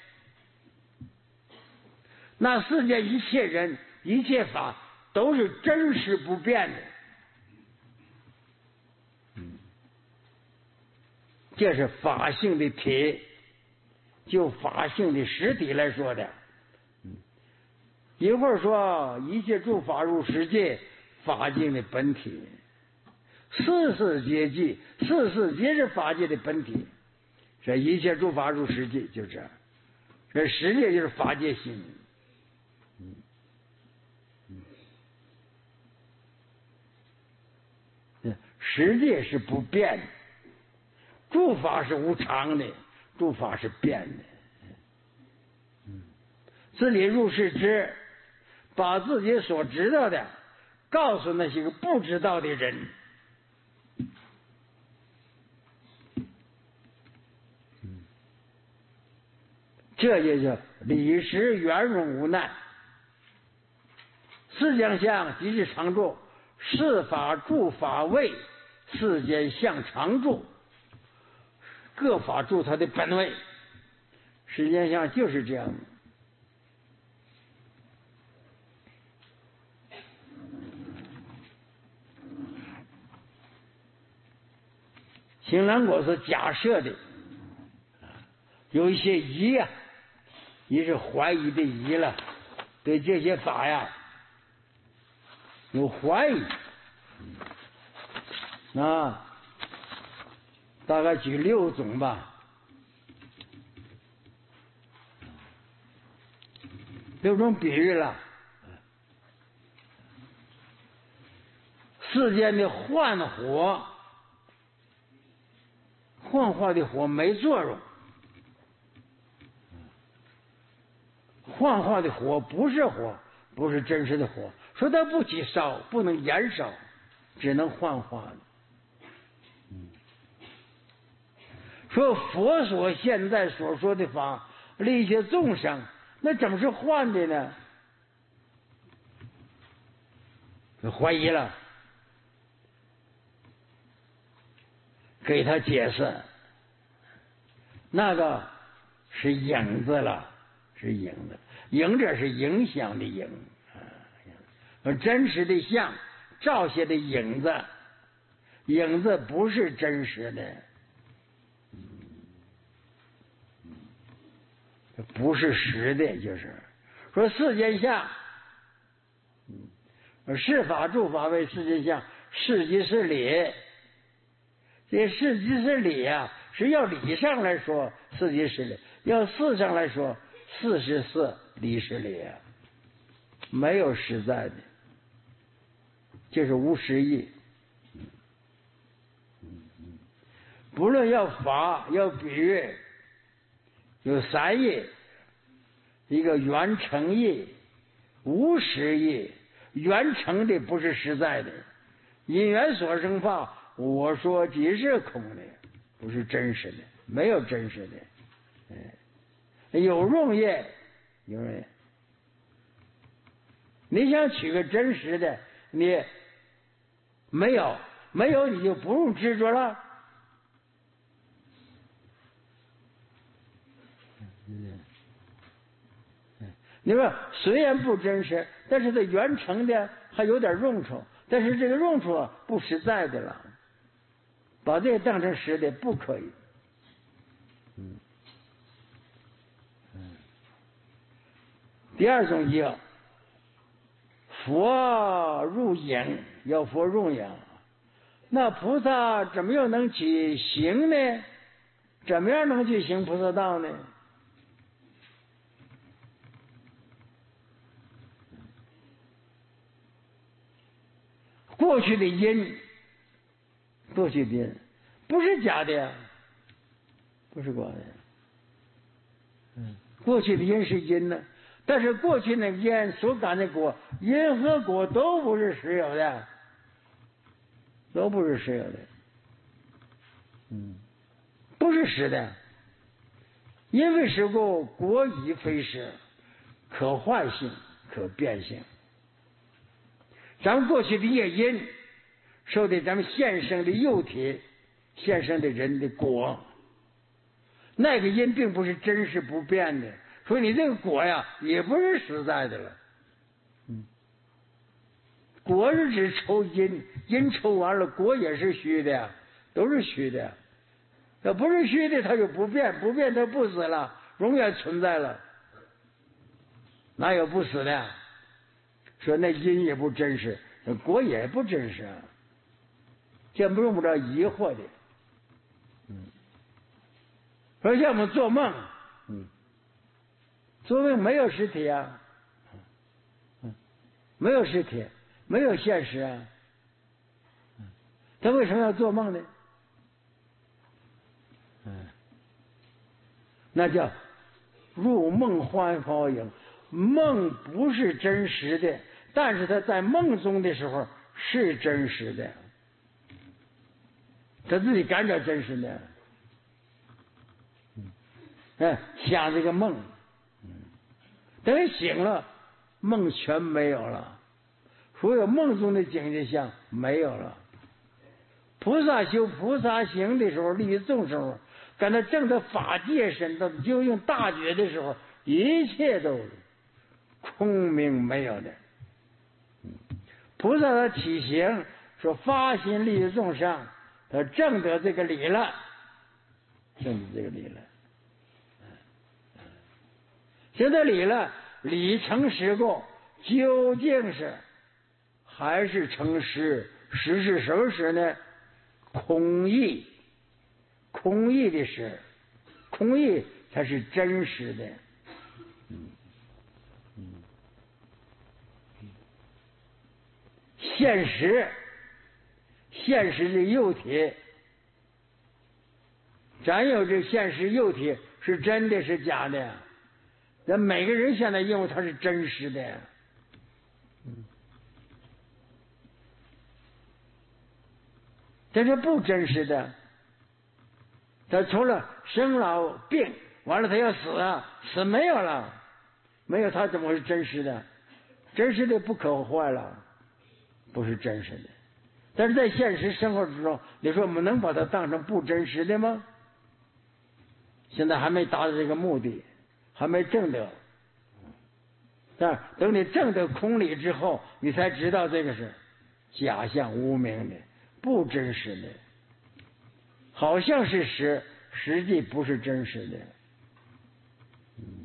那世间一切人一切法都是真实不变的。嗯，这是法性的体，就法性的实体来说的。一会儿说一切诸法入实界，法界的本体，四事皆寂，四事皆是法界的本体。这一切诸法入实界，就这样。这实界就是法界心。嗯嗯，实界是不变的，诸法是无常的，诸法是变的。嗯，自己入世知。把自己所知道的告诉那些个不知道的人。这也叫理实圆融无难。四将相即是常住，四法住法位，世间相常住，各法住它的本位。世间相就是这样的。青蓝果是假设的，有一些疑呀、啊，疑是怀疑的疑了，对这些法呀有怀疑。啊，大概举六种吧，六种比喻了。世间的幻火。幻化的火没作用，幻化的火不是火，不是真实的火，说它不起烧，不能燃烧，只能幻化的。说佛所现在所说的法，利一切众生，那怎么是幻的呢？就怀疑了。给他解释，那个是影子了，是影子，影者是影响的影，而真实的像照下的影子，影子不是真实的，不是实的，就是说世间相，是法住法为世间相，是即是理。这是即是理啊，是要理上来说是即是理，要事上来说事是事，理是理啊，没有实在的，这是无实义。不论要法要比喻， 有三业，一个缘成业、无实业。缘成的不是实在的，因缘所生法，我说即是空的，不是真实的，没有真实的。嗯，有用业，有用业。你想取个真实的，你没有，没有你就不用执着了。你说虽然不真实，但是它原成的还有点用处，但是这个用处不实在的了，把这个当成实的不可以。嗯嗯。第二种业，佛入影，要佛入影。那菩萨怎么样能去行呢？怎么样能去行菩萨道呢？过去的因，过去的因不是假的呀，不是假的。嗯，过去的因是因呢，但是过去那个因所感的果，因和果都不是实有的，都不是实有的。嗯，不是实的，因为是果，果已非实，可坏性，可变性。咱们过去的业因，受的咱们现生的幼体，现生的人的果，那个因并不是真实不变的，所以你这个果呀，也不是实在的了。嗯，果是指抽因，因抽完了，果也是虚的呀，都是虚的。要不是虚的，它就不变，不变它不死了，永远存在了，哪有不死的？说那因也不真实，那果也不真实，这不用不着疑惑的。嗯，而且我们做梦，嗯，做梦没有实体啊，嗯，没有实体，没有现实啊，嗯，他为什么要做梦呢？嗯，那叫入梦幻泡影，梦不是真实的。但是他在梦中的时候是真实的，他自己感觉真实的。嗯，哎，想这个梦，嗯，等醒了，梦全没有了，所有梦中的境界相没有了。菩萨修菩萨行的时候，利益众生，跟他证得法界身，到究竟大觉的时候，一切都空明没有的。菩萨的起行说发心利益众生，他证得这个理了，证得这个理了，证得理了，理成实过，究竟是还是成实？实是什么实呢？空义，空义的实，空义才是真实的。嗯嗯。现实，现实的幼体，咱有这现实幼体是真的是假的？那每个人现在认为它是真实的，嗯，这是不真实的。他除了生老病，完了他要死啊，死没有了，没有他怎么会是真实的？真实的不可坏了。不是真实的，但是在现实生活之中，你说我们能把它当成不真实的吗？现在还没达到这个目的，还没证得。但等你证得空理之后，你才知道这个是假象无明的，不真实的，好像是实，实际不是真实的。嗯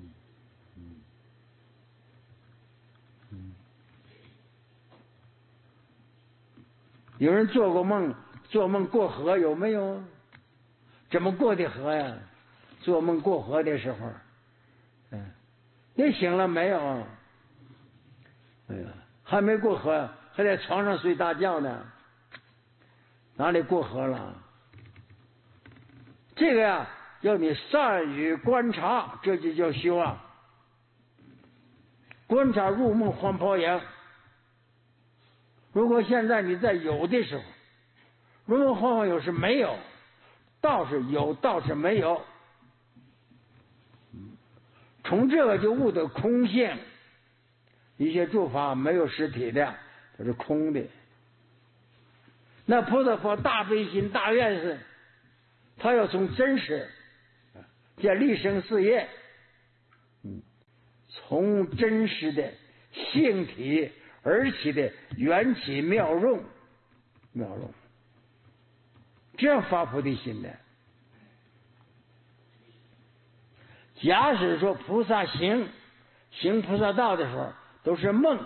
有人做过梦，做梦过河有没有？怎么过的河呀？做梦过河的时候，嗯，你醒了没有？哎呀，还没过河，还在床上睡大觉呢，哪里过河了？这个呀， 要你善于观察，这就叫修啊。观察入梦黄袍影。如果现在你在有的时候，入梦黄袍影是没有，道是有，道是没有。从这个就悟得空性，一切诸法没有实体的，它是空的。那菩萨佛大悲心、大愿心，他要从真实见立生事业，嗯，从真实的性体而起的缘起妙用，妙用，这样发菩提心的。假使说菩萨行行菩萨道的时候都是梦，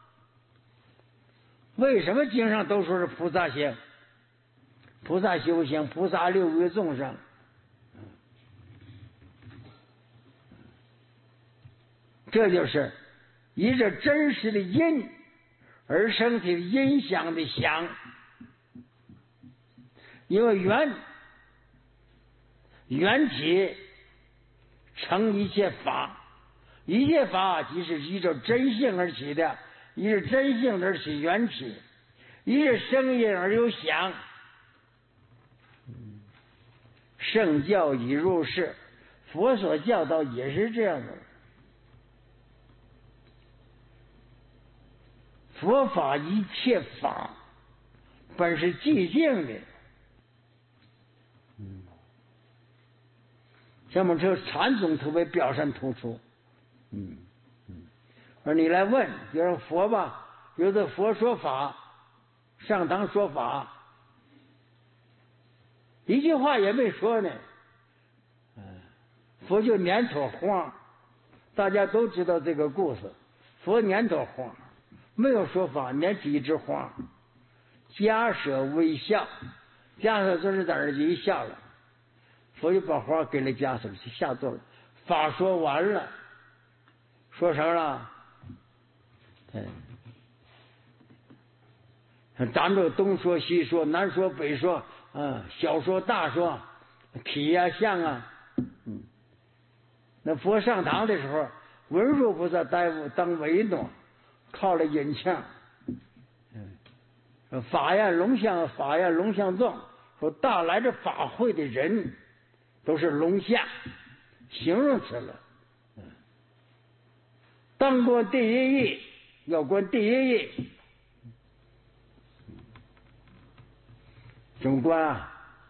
为什么经上都说是菩萨行？菩萨修行，菩萨六于众生。这就是依着真实的因而生起的因想的想，因为缘缘起成一切法，一切法即是依着真性而起的，依着真性而起缘起，依着生因而有想。圣教已入世，佛所教导也是这样的。佛法一切法本是寂静的，嗯，像我们这禅宗特别表现突出，嗯嗯。而你来问，比如佛吧，有的佛说法，上堂说法，一句话也没说呢，嗯，佛就捻朵花，大家都知道这个故事，佛捻朵花。没有说法，捻起一枝花，假舍微笑，假舍就是在那儿就一笑了，佛就把花给了假舍，就下座了。法说完了，说啥了？嗯，咱们东说西说，南说北说，嗯，小说大说，体呀、啊、相啊，嗯，那佛上堂的时候，文殊菩萨当当维诺。靠了引腔，嗯，法愿龙象，法愿龙象众说，大来这法会的人都是龙象，形容词了。嗯，当观第一义，要观第一义，怎么观啊？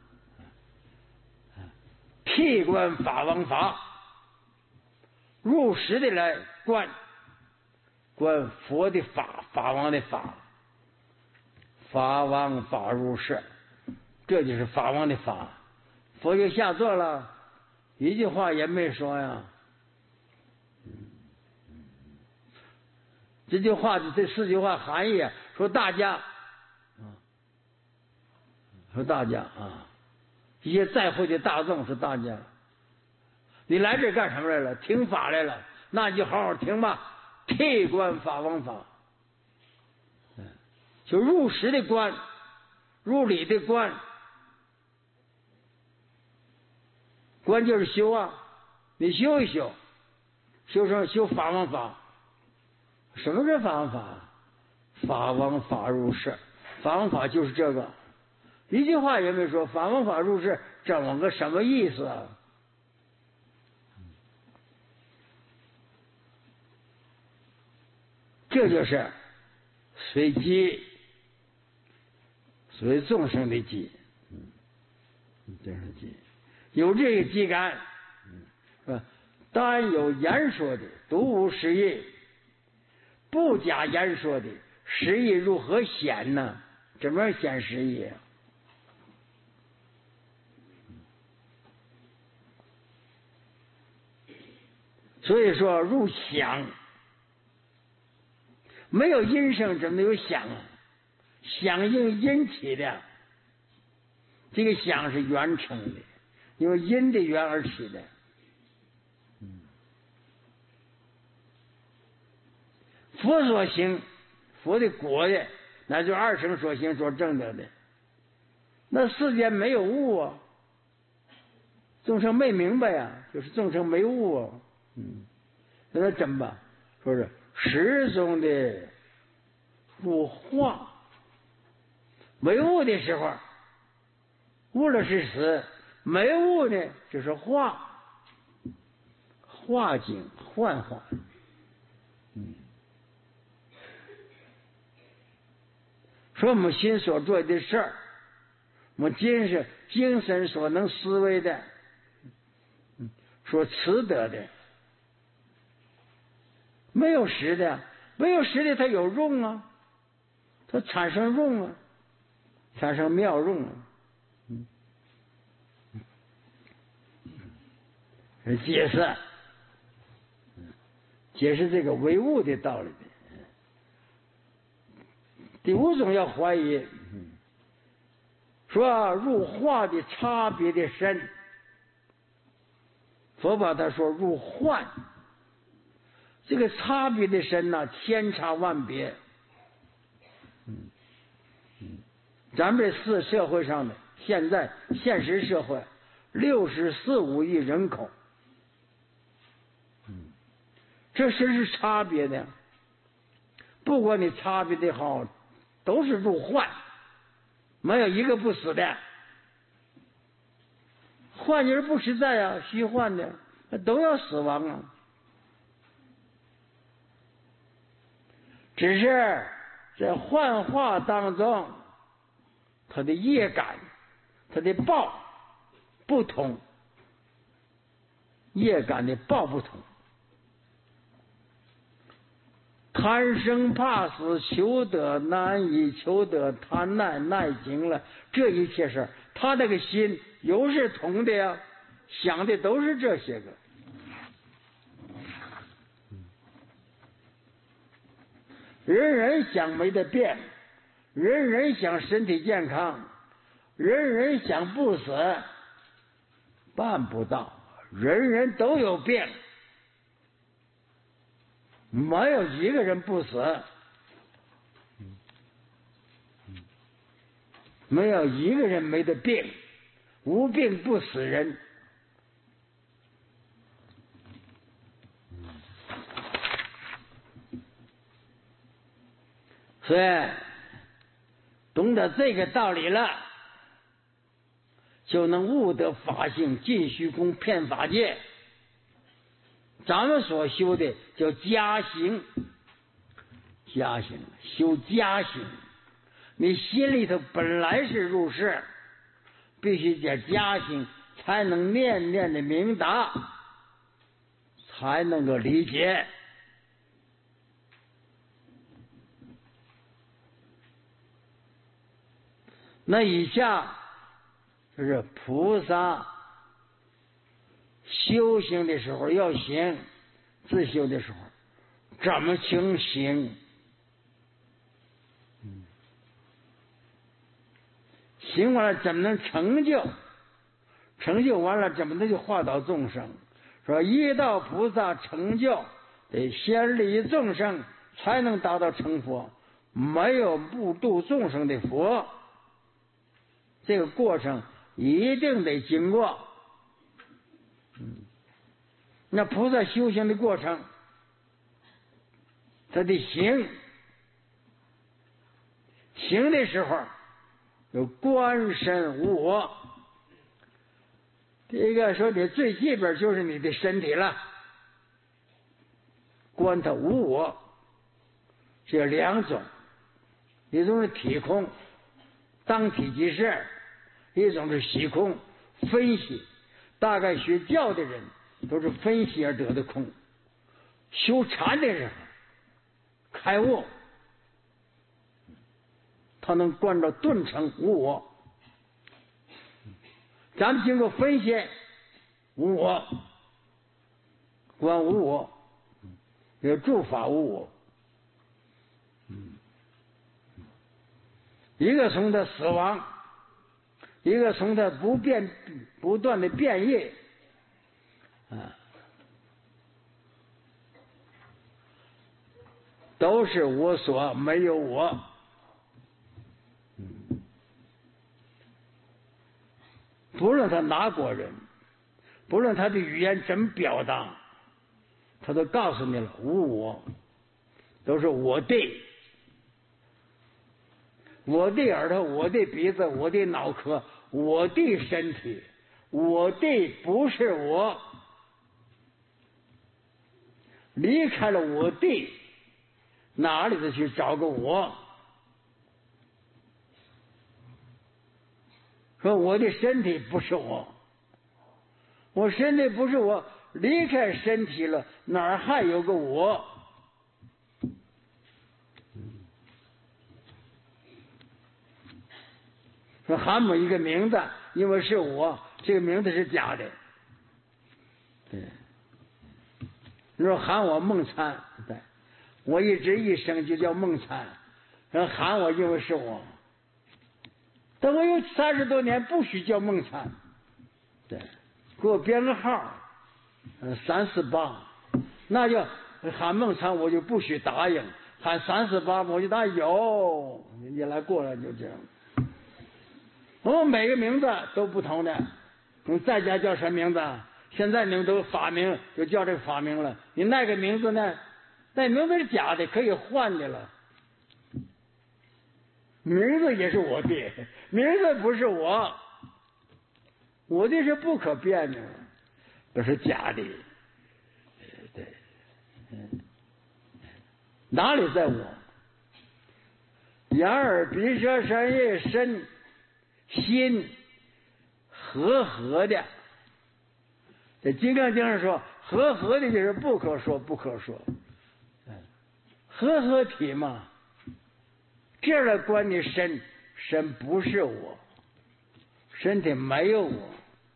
替观法王法，入实的来观。观佛的法，法王的法，法王法入世，这就是法王的法。佛就下座了，一句话也没说呀。这句话这四句话含义啊，说大家，说大家啊，一些在会的大众是大家。你来这干什么来了？听法来了，那你就好好听吧。替观法王法，就入实的观，入理的观，观就是修啊，你修一修，修成修法王法。什么是法王法？法王法入世，法王法就是这个，一句话也没说。法王法入世，这么个什么意思啊？这就是随机，随众生的机，嗯，这是机，有这个机感，嗯，单有言说的，独无实义，不加言说的实义如何显呢？怎么样显实义啊？所以说入想。没有因声怎么有响啊？响应因起的，这个响是缘成的，因为因的缘而起的。嗯，佛所行，佛的果的，那就二乘所行所证得的。那世间没有物啊， 众生没明白呀，就是众生没悟啊。嗯，那他怎么办？说是始终的入化，没悟的时候，悟了是死，没悟呢就是化，化境幻化。嗯，说我们心所做的事儿，我们精神精神所能思维的，说此得的，没有实的，没有实的它有用啊，它产生用啊，产生妙用啊。嗯，是解释，解释这个唯物的道理的。第五种要怀疑，说入化的差别的深，佛把他说入幻，这个差别的深呐、啊，千差万别。嗯嗯，咱们这四社会上的现在现实社会，六十四五亿人口，嗯，这是是差别的，不管你差别的好，都是入幻，没有一个不死的。幻就是不实在啊，虚幻的都要死亡啊。只是在幻化当中，它的业感、它的报不同，业感的报不同。贪生怕死，求得难以，求得贪耐耐精了，这一切事儿，他这个心有是同的呀，想的都是这些个。人人想没得变，人人想身体健康，人人想不死，办不到，人人都有病。没有一个人不死，没有一个人没得病，无病不死人。所以懂得这个道理了，就能悟得法性，尽虚空，遍法界。咱们所修的叫加行，加行修加行，你心里头本来是入世，必须加加行，才能念念的明达，才能够理解。那以下就是菩萨修行的时候要行，自修的时候怎么行行？行完了怎么能成就？成就完了怎么能就化导众生？说一到菩萨成就，得先利众生，才能达到成佛。没有不度众生的佛，这个过程一定得经过。嗯，那菩萨修行的过程，他得行，行的时候有观身无我。第一个说你最基本就是你的身体了，观它无我，这有两种，一种是体空，当体即是；一种是虚空，分析。大概学教的人都是分析而得的空，修禅的人开悟，他能观到顿成无我。咱们经过分析，无我，观无我，有诸法无我。一个从他死亡，一个从他不变不断的变异，啊，都是我所，没有我。不论他哪国人， 不论他的语言怎么表达，他都告诉你了，无我，都是我的，我的耳朵，我的鼻子，我的脑壳，我的身体，我的不是我，离开了我的，哪里头去找个我？说我的身体不是我，我身体不是我，离开身体了，哪儿还有个我？说喊我一个名字，因为是我，这个名字是假的。对，你说喊我梦参，对，我一直一生就叫梦参，人喊我因为是我。等我有三十多年不许叫梦参，对，给我编个号，嗯，三四八，那就喊梦参我就不许答应，喊三四八我就答有，你来过来就这样。我们每个名字都不同的，你在家叫什么名字？现在你们都发明就叫这个发明了，你那个名字呢？那名字是假的，可以换的了。名字也是我的，名字不是我，我的是不可变的，都是假的。对，嗯，哪里在我？眼耳鼻舌身意身心和合的。这《金刚经》上说，和合的就是不可说不可说，和合体嘛。这样来观你身，身不是我，身体没有我。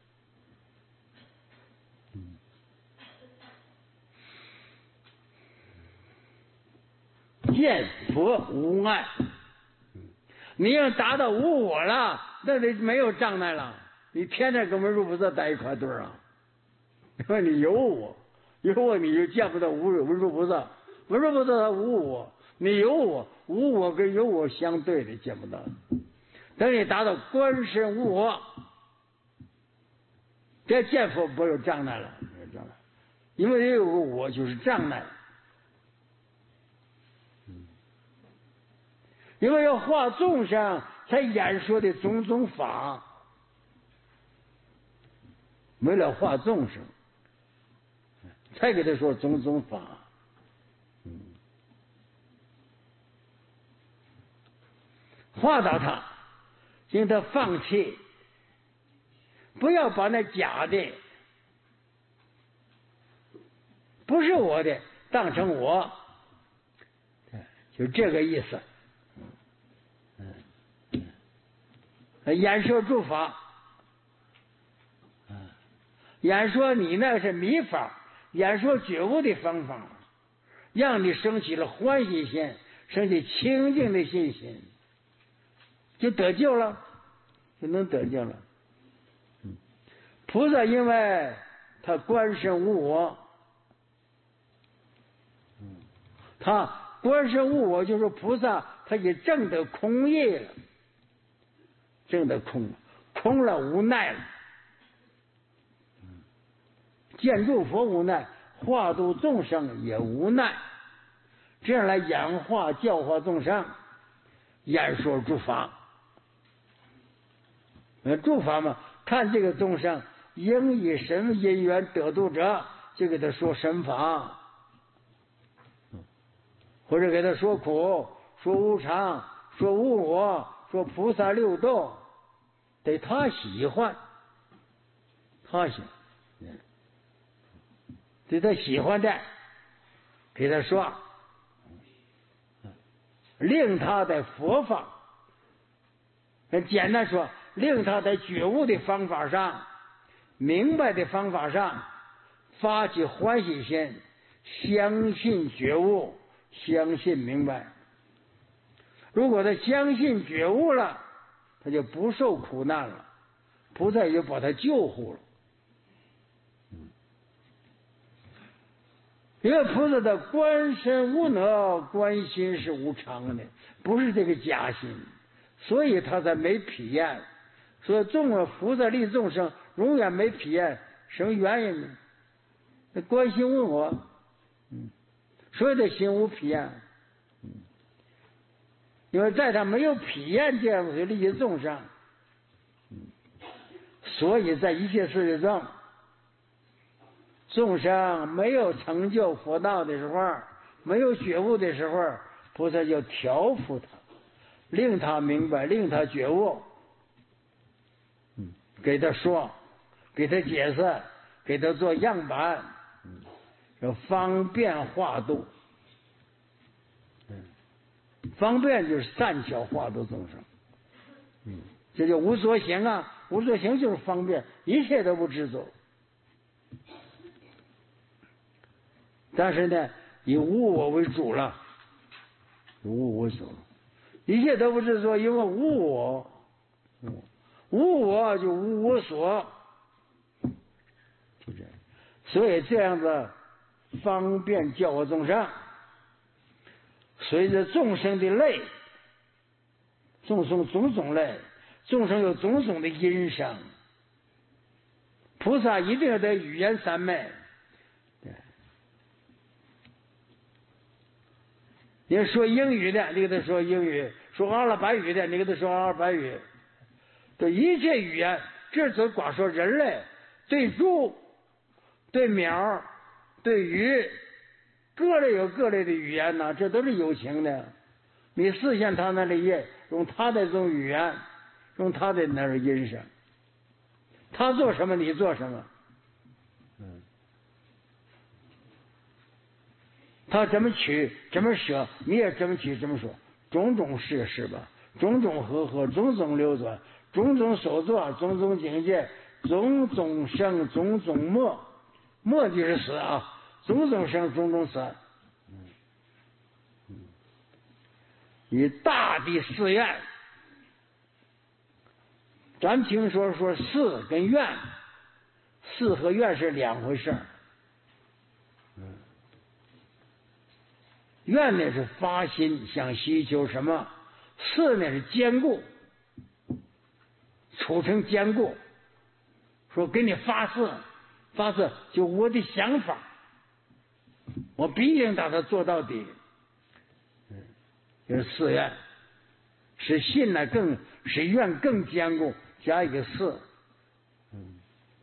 见佛无碍，你要达到无我了，那就没有障碍了。你天天跟文殊菩萨在一块堆啊，因为你有我，有我你就见不到无文殊菩萨，文殊菩萨他无我，你有我，无我跟有我相对的见不到。等你达到观身无我，这见佛不有障碍了，没有障碍，因为有个我就是障碍。因为要化众生才演说的种种法，为了化众生才给他说种种法。嗯，化到他，令他放弃，不要把那假的不是我的当成我，就这个意思。演说诸法，演说你那是迷法，演说觉悟的方法，让你升起了欢喜心，升起清净的信心，就得救了，就能得救了。菩萨因为他观身无我，他观身无我就是菩萨，他也证得空义了。证得空了，空了无奈了，见诸佛无奈，化度众生也无奈，这样来演化教化众生，演说诸法。那诸法嘛，看这个众生应以什么因缘得度者，就给他说神法，或者给他说苦，说无常，说无我，说菩萨六道。得他喜欢，他喜欢，对他喜欢的，给他说，令他在佛法，简单说，令他在觉悟的方法上，明白的方法上，发起欢喜心，相信觉悟，相信明白。如果他相信觉悟了，他就不受苦难了，菩萨也就把他救护了。因为菩萨的观身无能，观心是无常的，不是这个假心，所以他才没体验。所以众菩萨利众生永远没体验什么原因呢？那观心问我，嗯，所以他心无疲厌，嗯，因为在他没有疲厌这样子利益众生，嗯，所以在一切事之中，众生没有成就佛道的时候，没有觉悟的时候，菩萨就调伏他，令他明白，令他觉悟，嗯，给他说，给他解释，给他做样板，嗯，说方便化度，嗯，方便就是善巧化度众生，嗯，这就无所行啊，无所行就是方便，一切都不执着。但是呢，以无我为主了，以无我为主，一切都不执着，因为无我，无我就无我所，就这样。所以这样子方便教化众生，随着众生的类，众生种种类，众生有种种的音声，菩萨一定要得语言三昧。你说英语的，你给他说英语；说阿拉伯语的，你给他说阿拉伯语。对一切语言，这只光说人类对猪、对鸟、对鱼，各类有各类的语言呢，这都是有情的。你实现他那里业，用他的这种语言，用他的那种音声，他做什么，你做什么。嗯。他怎么取怎么舍，你也怎么取怎么说，种种事是吧？种种和合，种种流转，种种所作，种种境界，种种生，种种没，没就是死啊，种种生，种种死。嗯嗯，以大的誓愿，咱听说说誓跟愿，誓和愿是两回事。嗯。愿呢是发心想需求什么，誓呢是坚固，处成坚固。说给你发誓，发誓就我的想法，我必定把它做到底。嗯，就是誓愿，使信呢更使愿更坚固，加一个誓。嗯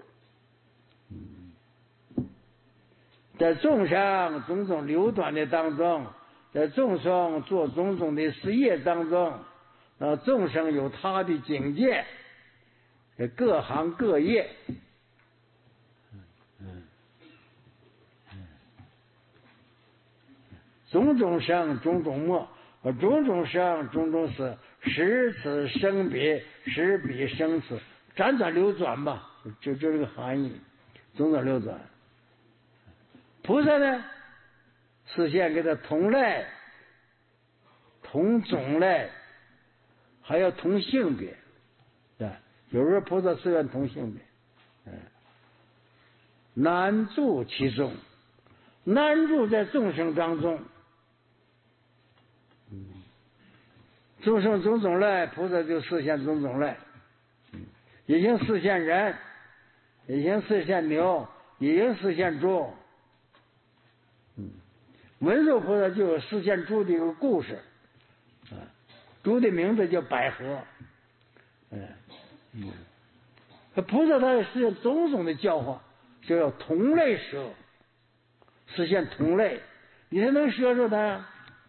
嗯，在众生种种流转的当中。在众生做种种的事业当中，啊，众生有他的境界，各行各业，嗯嗯，种种生，种种没，种种生，种种死，使此生彼，使彼生此，辗转流转吧，就就这个含义，种种流转。菩萨呢？实现给他同类、同种类，还要同性别，对，有时候菩萨誓愿同性别，嗯，难住其中，难住在众生当中，嗯，众生种种类，菩萨就实现种种类，嗯，已经实现人，已经实现牛，已经实现猪，嗯。文殊菩萨就有实现猪的一个故事，啊，猪的名字叫百合，嗯嗯，菩萨他实现种种的教化，就要同类舍，实现同类，你才能舍着他。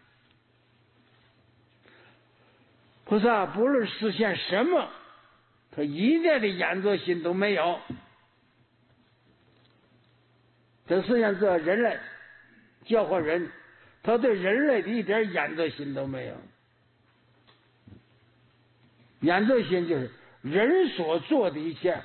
菩萨不论实现什么，他一点的眼着心都没有，他实现这人类。教化人，他对人类的一点眼着心都没有。眼着心就是人所做的一切，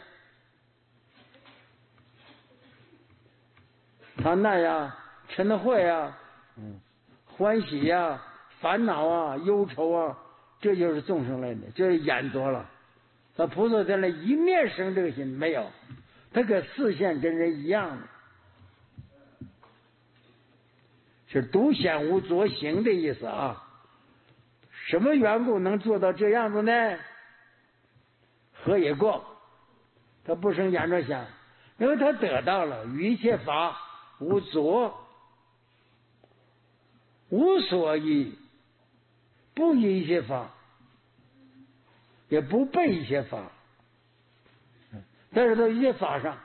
他那样嗔恚啊，嗯，欢喜呀、啊、烦恼啊、忧愁啊，这就是众生类的，这是眼着了。他菩萨在那一面生这个心没有，他可视线跟人一样的。是独显无着行的意思啊！什么缘故能做到这样子呢？何也过？他不生眼着想， 因为他得到了于一切法无作，无所依，不依一切法，也不背一切法，但是在一切法上，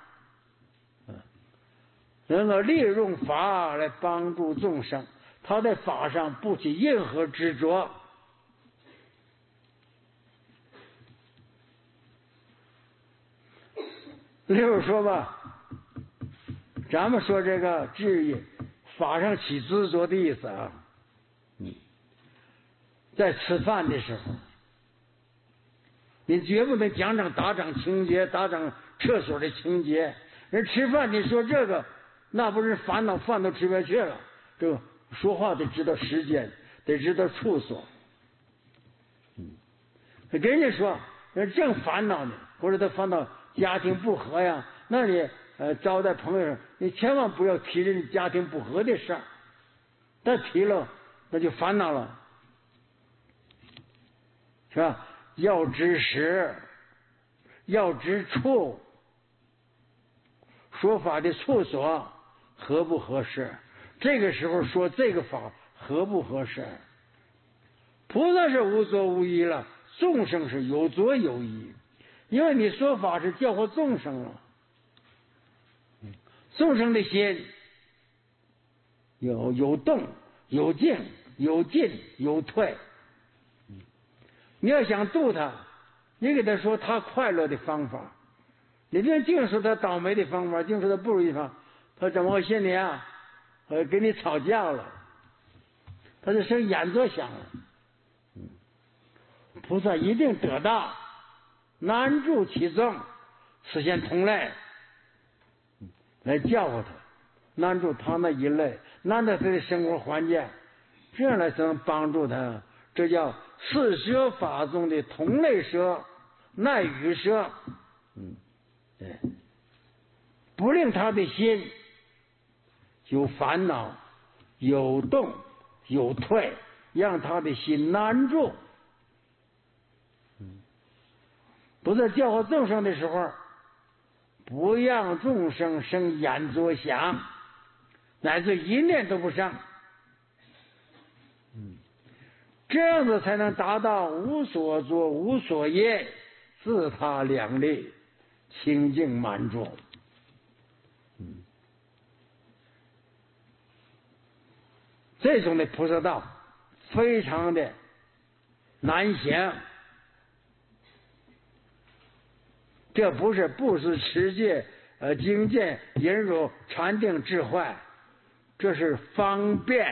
能够利用法来帮助众生，他在法上不起任何执着。例如说吧，咱们说这个至于法上起执着的意思啊，在吃饭的时候，你绝不能讲讲打掌清洁、打掌厕所的清洁。人吃饭你说这个，那不是烦恼，饭都吃不下去了。这个说话得知道时间，得知道处所。嗯，跟人家说，人正烦恼呢，或者他烦恼家庭不和呀，那你呃招待朋友，你千万不要提人家庭不和的事儿，他提了那就烦恼了，是吧？要知时，要知处，说法的处所合不合适？这个时候说这个法合不合适？菩萨是无作无依了，众生是有作有依。因为你说法是教化众生了，众生的心有有动有静有进有退。你要想度他，你给他说他快乐的方法，你别净说他倒霉的方法，净说他不如意方法，他怎么会心里啊，呃，跟你吵架了，他就生眼作想了。菩萨一定得到。难助其众，实现同类，来教化他，难助他那一类，难得他的生活环境，这样来才能帮助他。这叫四摄法中的同类摄、耐与摄。嗯，对，不令他的心有烦恼、有动、有退，让他的心难住。不在教化众生的时候，不让众生生眼作想，乃至一念都不生。嗯，这样子才能达到无所作、无所业，自他两利，清净满足。嗯，这种的菩萨道非常的难行。这不是布施、持戒、呃精进、忍辱、禅定、智慧，这是方便。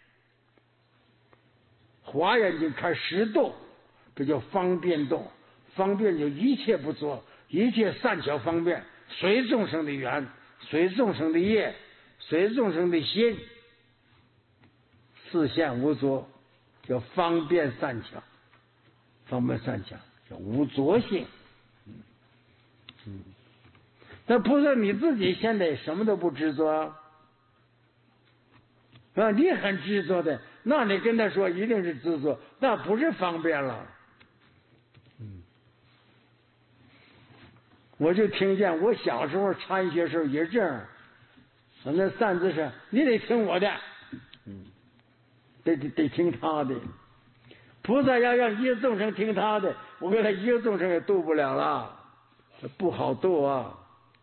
华严经开十度，这叫方便度。方便就一切不做，一切善巧方便，随众生的缘，随众生的业，随众生的心，四现无作，叫方便善巧。方便善巧叫无作性。嗯，那菩萨你自己现在什么都不执着啊，你很执着的，那你跟他说一定是执着，那不是方便了。嗯，我就听见我小时候参学时候也这样，那三字是你得听我的，嗯，得得得听他的。菩萨要让一个众生听他的，我跟他一个众生也度不了了。不好度啊！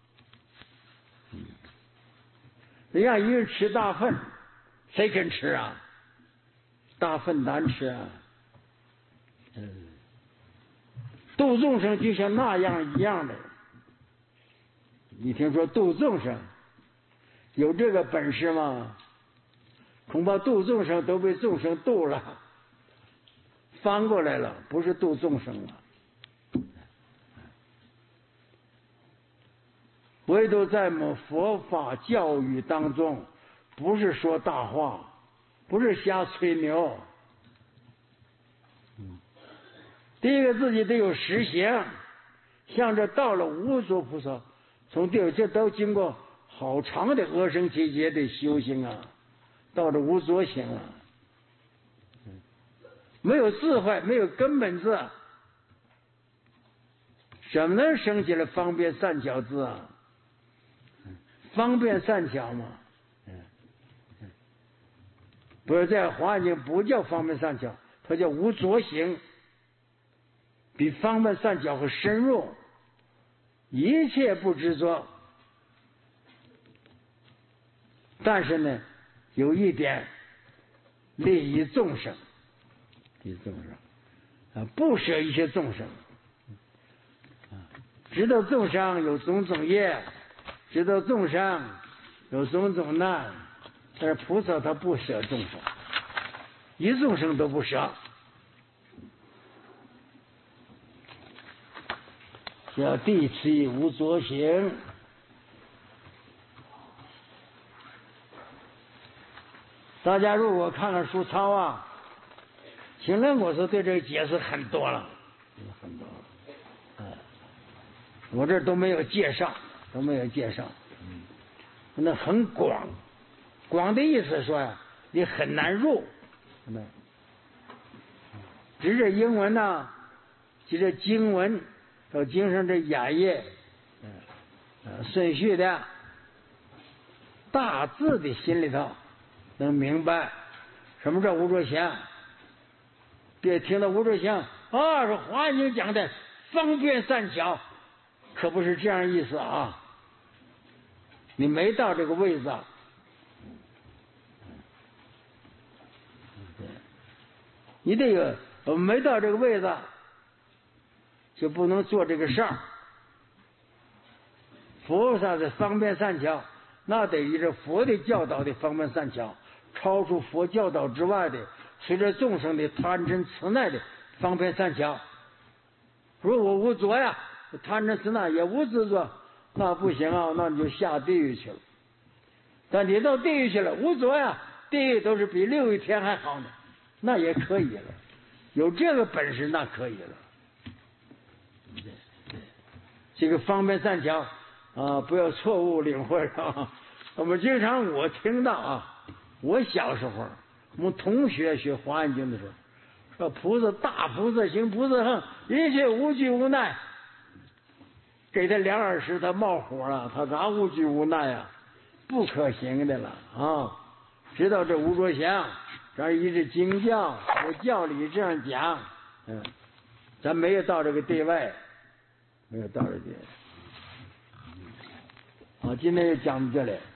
你让一个人吃大粪，谁肯吃啊？大粪难吃啊！嗯，度众生就像那样一样的。你听说度众生有这个本事吗？恐怕度众生都被众生度了，翻过来了，不是度众生了。唯独在我们佛法教育当中，不是说大话，不是瞎吹牛。第一个自己得有实行，像这到了无作菩萨，从第二这都经过好长的阿僧祇劫的修行啊，到了无作行了。没有智慧，没有根本智，怎么能生起来方便善巧智啊？ 方便善巧嘛。嗯，不是在华严经不叫方便善巧，它叫无着行，比方便善巧和深入，一切不执着。但是呢，有一点利益众生，利益众生啊，不舍一切众生啊，知道众生有种种业，知道众生有种种难，但是菩萨他不舍众生，一众生都不舍，叫地气无着行。大家如果看了书抄啊，请人我说对这个解释很多了，很多了，嗯，我这都没有介绍，都没有介绍，嗯，那很广，广的意思说呀，你很难入，那，只是英文呢，就这经文到经上这演绎，嗯，呃，顺序的，大致的心里头。能明白什么叫无着行，别听到无着行啊，是华严经讲的方便善巧，可不是这样意思啊。你没到这个位置，你这个没到这个位置，就不能做这个事儿。佛萨的方便善巧，那得依着佛的教导的方便善巧。超出佛教导之外的，随着众生的贪嗔痴耐的方便善巧。如果我无着呀，贪嗔痴耐也无执着，那不行啊，那你就下地狱去了。但你到地狱去了，无着呀，地狱都是比六欲天还好呢，那也可以了。有这个本事，那可以了。这个方便善巧啊，不要错误领会啊。我们经常我听到啊。我小时候，我们同学学华严经的时候，说菩萨大菩萨行，菩萨行，一切无惧无奈。给他两耳屎，他冒火了，他咋无惧无奈啊？不可行的了啊！知道这无着行，这一直经教，我教理这样讲，嗯，咱没有到这个地位，没有到这个地位。好，今天就讲到这里。